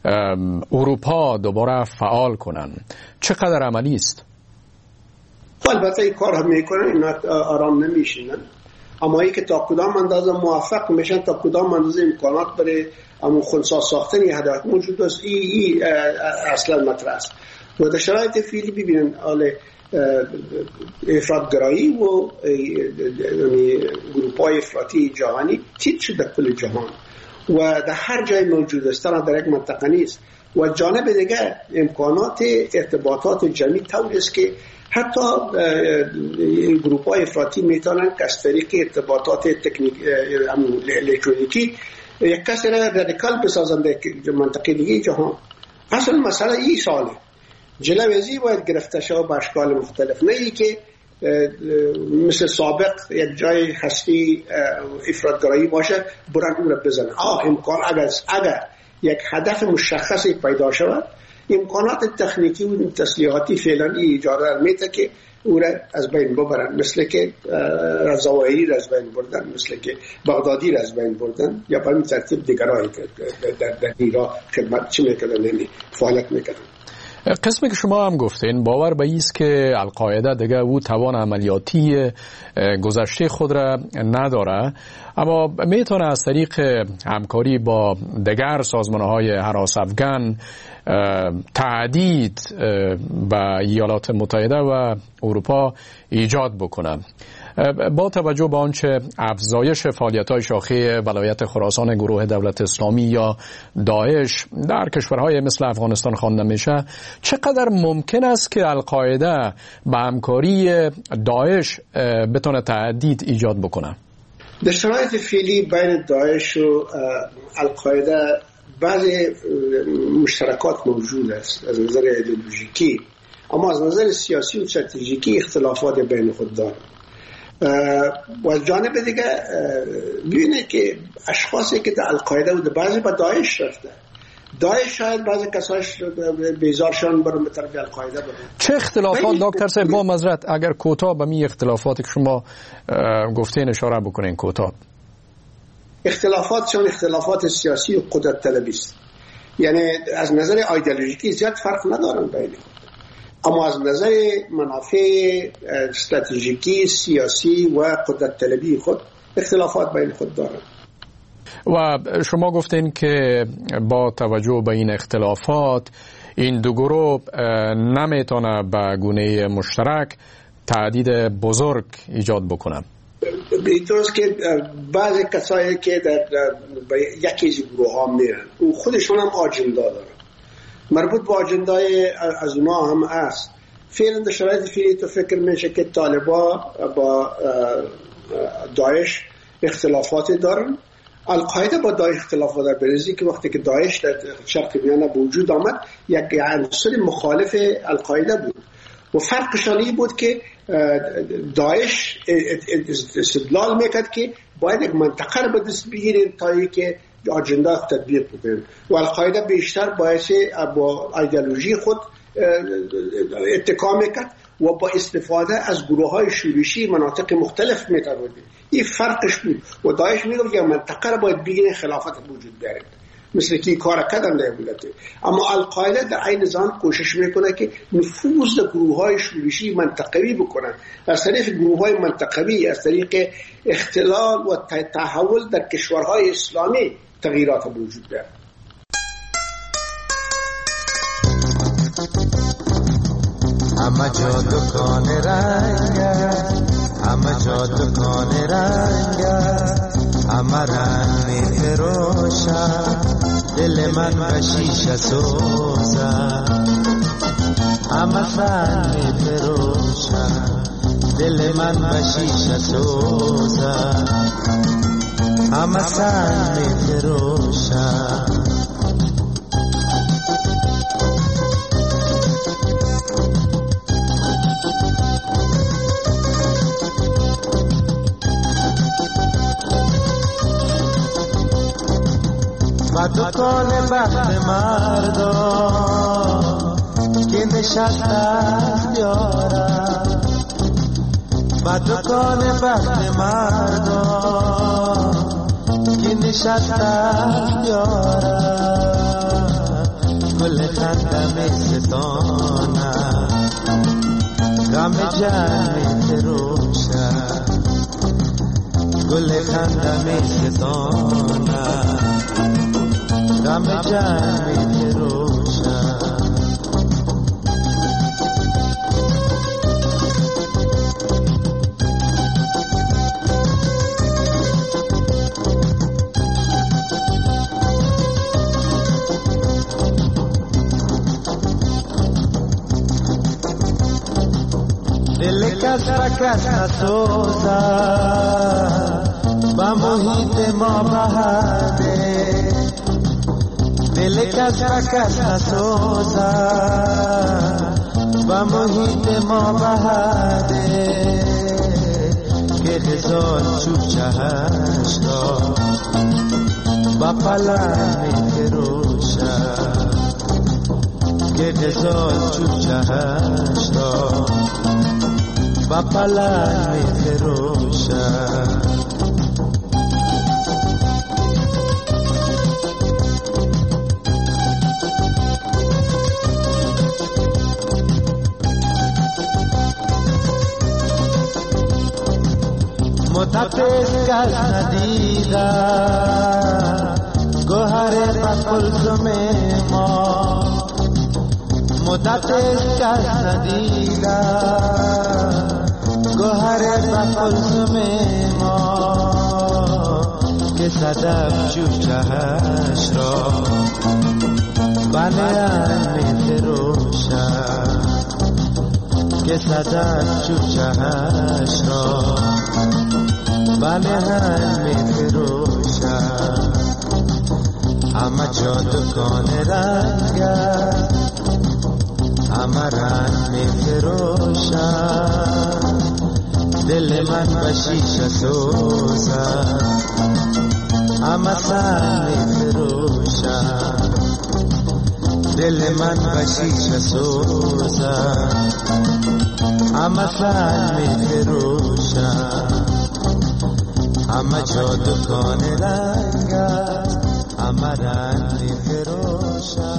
اروپا دوباره فعال کنند. چقدر عملی است؟ البته این کار هم میکنن، اینا آرام نمیشینن، اما ای که تا کدام اندازه موفق میشن، تا کدام اندازه امکانات برای همون خنثی ساختن یه هدف موجود است، ای, ای اصلا مطرح است. و در شرایط فعلی ببینن حال افراطگرایی و گروپ‌های افراطی جهانی تیت شده در کل جهان و در هر جای موجود است، در یک منطقه نیست. و جانب دیگه امکانات ارتباطات جمعی طوری است که حتی گروپ های افراطی میتونن که از طریق ارتباطات تکنیک الکترونیکی یک کسی را رادیکال بسازن در منطقه دیگه جهان. اصلا مسئله این ساله، جلوی باید گرفته شود به اشکال مختلف، نه ای که مثل سابق یک جای هستی افراطگرایی باشه برن اون را بزنن. آه امکان اگر اگر یک هدف مشخصی پیدا شود، امکانات تکنیکی و تسلیحاتی فعلا ایجاد میده که او را از بین ببرن، مثل که رضاوایی را از بین بردن، مثل که بغدادی را از بین بردن، یا به این ترتیب دیگرایی که در, در ایران خدمت چی میکردن، یعنی فعالیت میکردن. قسمی که شما هم گفتین باور به ایست که القاعده دیگه او توان عملیاتی گذشته خود را نداره، اما میتونه از طریق همکاری با دیگر سازمان‌های هراس افغان تهدید به ایالات متحده و اروپا ایجاد بکنه. با توجه به آنچه افزایش فعالیت‌های شاخه ولایت خراسان گروه دولت اسلامی یا داعش در کشورهای مثل افغانستان خوانده میشه، چقدر ممکن است که القاعده به همکاری داعش بتونه تهدید ایجاد بکنه؟ در شرایط فعلی بین داعش و القاعده بعضی مشترکات موجود است از نظر ایدئولوژیکی، اما از نظر سیاسی و استراتژیکی اختلافات بین خود دارند. و از جانب دیگه ببینید که اشخاصی که در القاعده و بعضی با داعش رفته، داعش شاید بعضی کساش بیزارشان برن به طرف القاعده برن. چه اختلافات دکتر صاحب با معذرت اگر کوتاه به می اختلافاتی که شما گفتین اشاره بکنین کوتاه؟ اختلافات چون اختلافات سیاسی و قدرت طلبی است، یعنی از نظر ایدئولوژیکی زیاد فرق ندارن بین خود، اما از نظر منافع استراتژیکی سیاسی و قدرت طلبی خود اختلافات بین خود دارن. و شما گفتین که با توجه به این اختلافات این دو گروه نمیتونه به گونه مشترک تهدید بزرگ ایجاد بکنن. اینطورست که بعضی کسایی که در یکی از گروه ها میرن او خودشون هم آجندا دارن، مربوط به آجندای از اونا هم است. فعلا در شرایط فعلی تو فکر میشه که طالبا با داعش اختلافات دارن، القاعده با داعش اختلافات داره، برزی که وقتی که داعش در شرق میانه به وجود آمد یک عنصر مخالف القاعده بود و فرقشان این بود که داعش استدلال میکرد که باید یک منطقه رو به دست بگیریم تا اینکه آجندا تطبیق بکنیم و القاعده بیشتر باعث با ایدئولوژی خود اتکا میکرد و با استفاده از گروه های شورشی مناطق مختلف میتوانید. این فرقش بود و داعش میگفت که منطقه رو باید بگیریم خلافت وجود بیارید، مثل که کار کردن دولت. اما القاعده در عین زمان کوشش میکنه که نفوذ در گروه های شورشی منطقوی بکنن، از طریق گروه های منطقوی، از طریق اختلال و تحول در کشورهای اسلامی تغییرات وجود بیارد. همه جا دکان رنگ، همه جا دکان رنگ، همه رنگ می فروشم، دل من به شیشه سوزم. همه سنگ می فروشم، دل من به شیشه سوزم. همه سنگ می فروشم. و دکان بخت مردم که نشست از یارم، و دکان بخت مردم که نشست از یارم. گل خندم ستانم، غم جمع فروشم. گل خندم ستانم، غم جمع فروشم. دل کس و کس نسوزم، با محیط ما بهده. دل کس و کس نسوزم، با محیط ما بهده. که خزان چوب چهشتا با پلنگ فروشم. که غزال چوچهش را با پلنگ می فروشد. متفق کس ندیده گوهر بکلزم ما، متفق کس ندیده گوهر بکلزم ما، که صدف چوچهش را بلند می فروشد، که صدف چوچهش را بلند می فروشد. همه جا دکان رنگ همه رنگ می فروشد. دل من به شیشه سوزد همه سنگ می فروشد. دل من به شیشه سوزد همه سنگ می فروشد. همه جا دکان رنگ همه رنگ می فروشد.